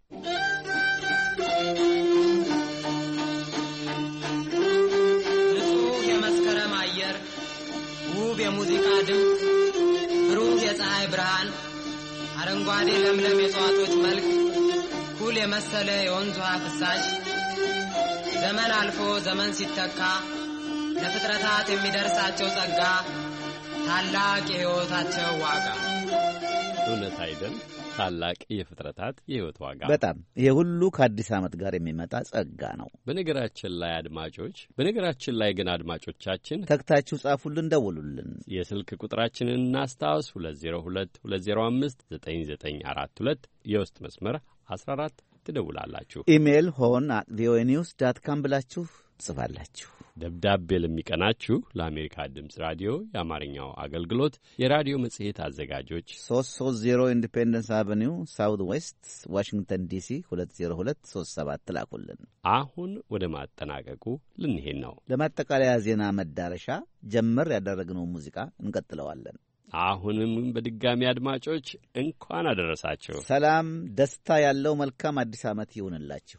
ውብ የሙዚቃ ድምፅ፣ ብሩህ የፀሐይ ብርሃን፣ አረንጓዴ ለምለም የእጽዋቶች መልክ፣ ኩል የመሰለ የወንዝ ውሃ ፍሳሽ፣ ዘመን አልፎ ዘመን ሲተካ ለፍጥረታት የሚደርሳቸው ጸጋ፣ ታላቅ የሕይወታቸው ዋጋ። እውነት አይደል? ታላቅ የፍጥረታት የሕይወት ዋጋ። በጣም ይሄ ሁሉ ከአዲስ ዓመት ጋር የሚመጣ ጸጋ ነው። በነገራችን ላይ ግን አድማጮቻችን ተክታችሁ ጻፉልን፣ ደውሉልን። የስልክ ቁጥራችንን እናስታውስ። 2022059942 የውስጥ መስመር 14 ትደውላላችሁ። ኢሜይል horn@voanews.com ብላችሁ ጽፋላችሁ። ደብዳቤ ለሚቀናችሁ ለአሜሪካ ድምፅ ራዲዮ የአማርኛው አገልግሎት የራዲዮ መጽሔት አዘጋጆች 330 ኢንዲፔንደንስ አቨኒው ሳውት ዌስት ዋሽንግተን ዲሲ 20237 ላኩልን። አሁን ወደ ማጠናቀቁ ልንሄድ ነው። ለማጠቃለያ ዜና መዳረሻ ጀመር ያደረግነው ሙዚቃ እንቀጥለዋለን። አሁንም በድጋሚ አድማጮች እንኳን አደረሳችሁ። ሰላም፣ ደስታ ያለው መልካም አዲስ ዓመት ይሁንላችሁ።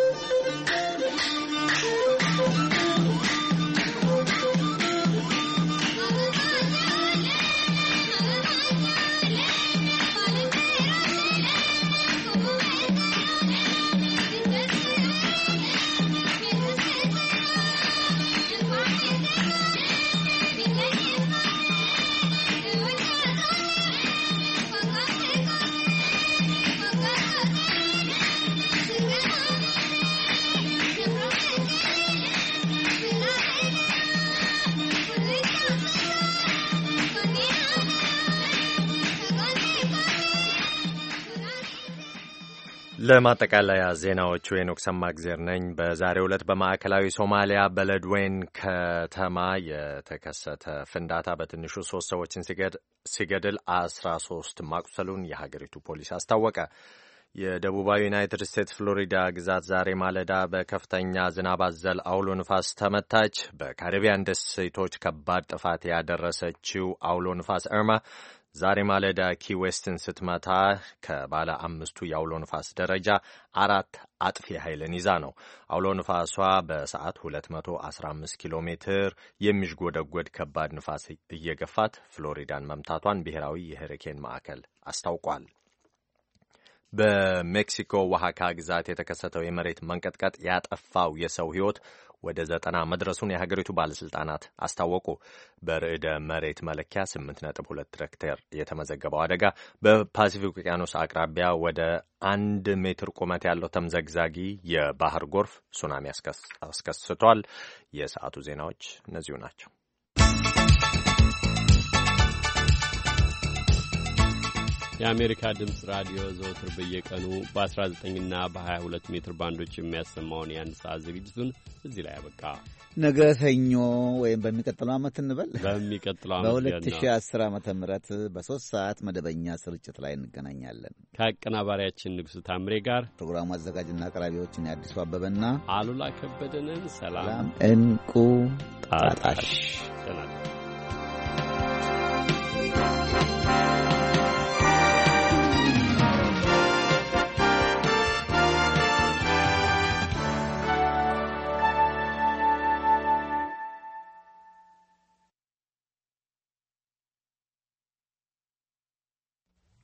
ለማጠቃለያ ዜናዎቹ የኖክ ሰማግዜር ነኝ። በዛሬው ዕለት በማዕከላዊ ሶማሊያ በለድዌን ከተማ የተከሰተ ፍንዳታ በትንሹ 3 ሰዎችን ሲገድል 13 ማቁሰሉን የሀገሪቱ ፖሊስ አስታወቀ። የደቡባዊ ዩናይትድ ስቴትስ ፍሎሪዳ ግዛት ዛሬ ማለዳ በከፍተኛ ዝናብ አዘል አውሎ ንፋስ ተመታች። በካሪቢያን ደሴቶች ከባድ ጥፋት ያደረሰችው አውሎ ንፋስ እርማ ዛሬ ማለዳ ኪ ዌስትን ስትመታ ከባለ 5ቱ የአውሎ ንፋስ ደረጃ 4 አጥፊ ኃይልን ይዛ ነው። አውሎ ንፋሷ በሰዓት 215 ኪሎ ሜትር የሚሽጎደጎድ ከባድ ንፋስ እየገፋት ፍሎሪዳን መምታቷን ብሔራዊ የሄሪኬን ማዕከል አስታውቋል። በሜክሲኮ ኦሃካ ግዛት የተከሰተው የመሬት መንቀጥቀጥ ያጠፋው የሰው ሕይወት ወደ 90 መድረሱን የሀገሪቱ ባለስልጣናት አስታወቁ። በርዕደ መሬት መለኪያ 8.2 ሬክተር የተመዘገበው አደጋ በፓሲፊክ ውቅያኖስ አቅራቢያ ወደ 1 ሜትር ቁመት ያለው ተምዘግዛጊ የባህር ጎርፍ ሱናሚ አስከስቷል። የሰዓቱ ዜናዎች እነዚሁ ናቸው። የአሜሪካ ድምፅ ራዲዮ ዘወትር በየቀኑ በ19ና በ22 ሜትር ባንዶች የሚያሰማውን የአንድ ሰዓት ዝግጅቱን እዚህ ላይ ያበቃ። ነገ ሰኞ ወይም በሚቀጥለው ዓመት እንበል በሚቀጥለው ዓመት በ2010 ዓመተ ምህረት በ3 ሰዓት መደበኛ ስርጭት ላይ እንገናኛለን። ከአቀናባሪያችን ንጉሱ ታምሬ ጋር ፕሮግራሙ አዘጋጅና አቅራቢዎችን የአዲሱ አበበና አሉላ ከበደንን ሰላም እንቁ ጣጣሽ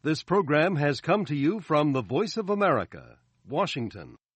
This program has come to you from the Voice of America, Washington.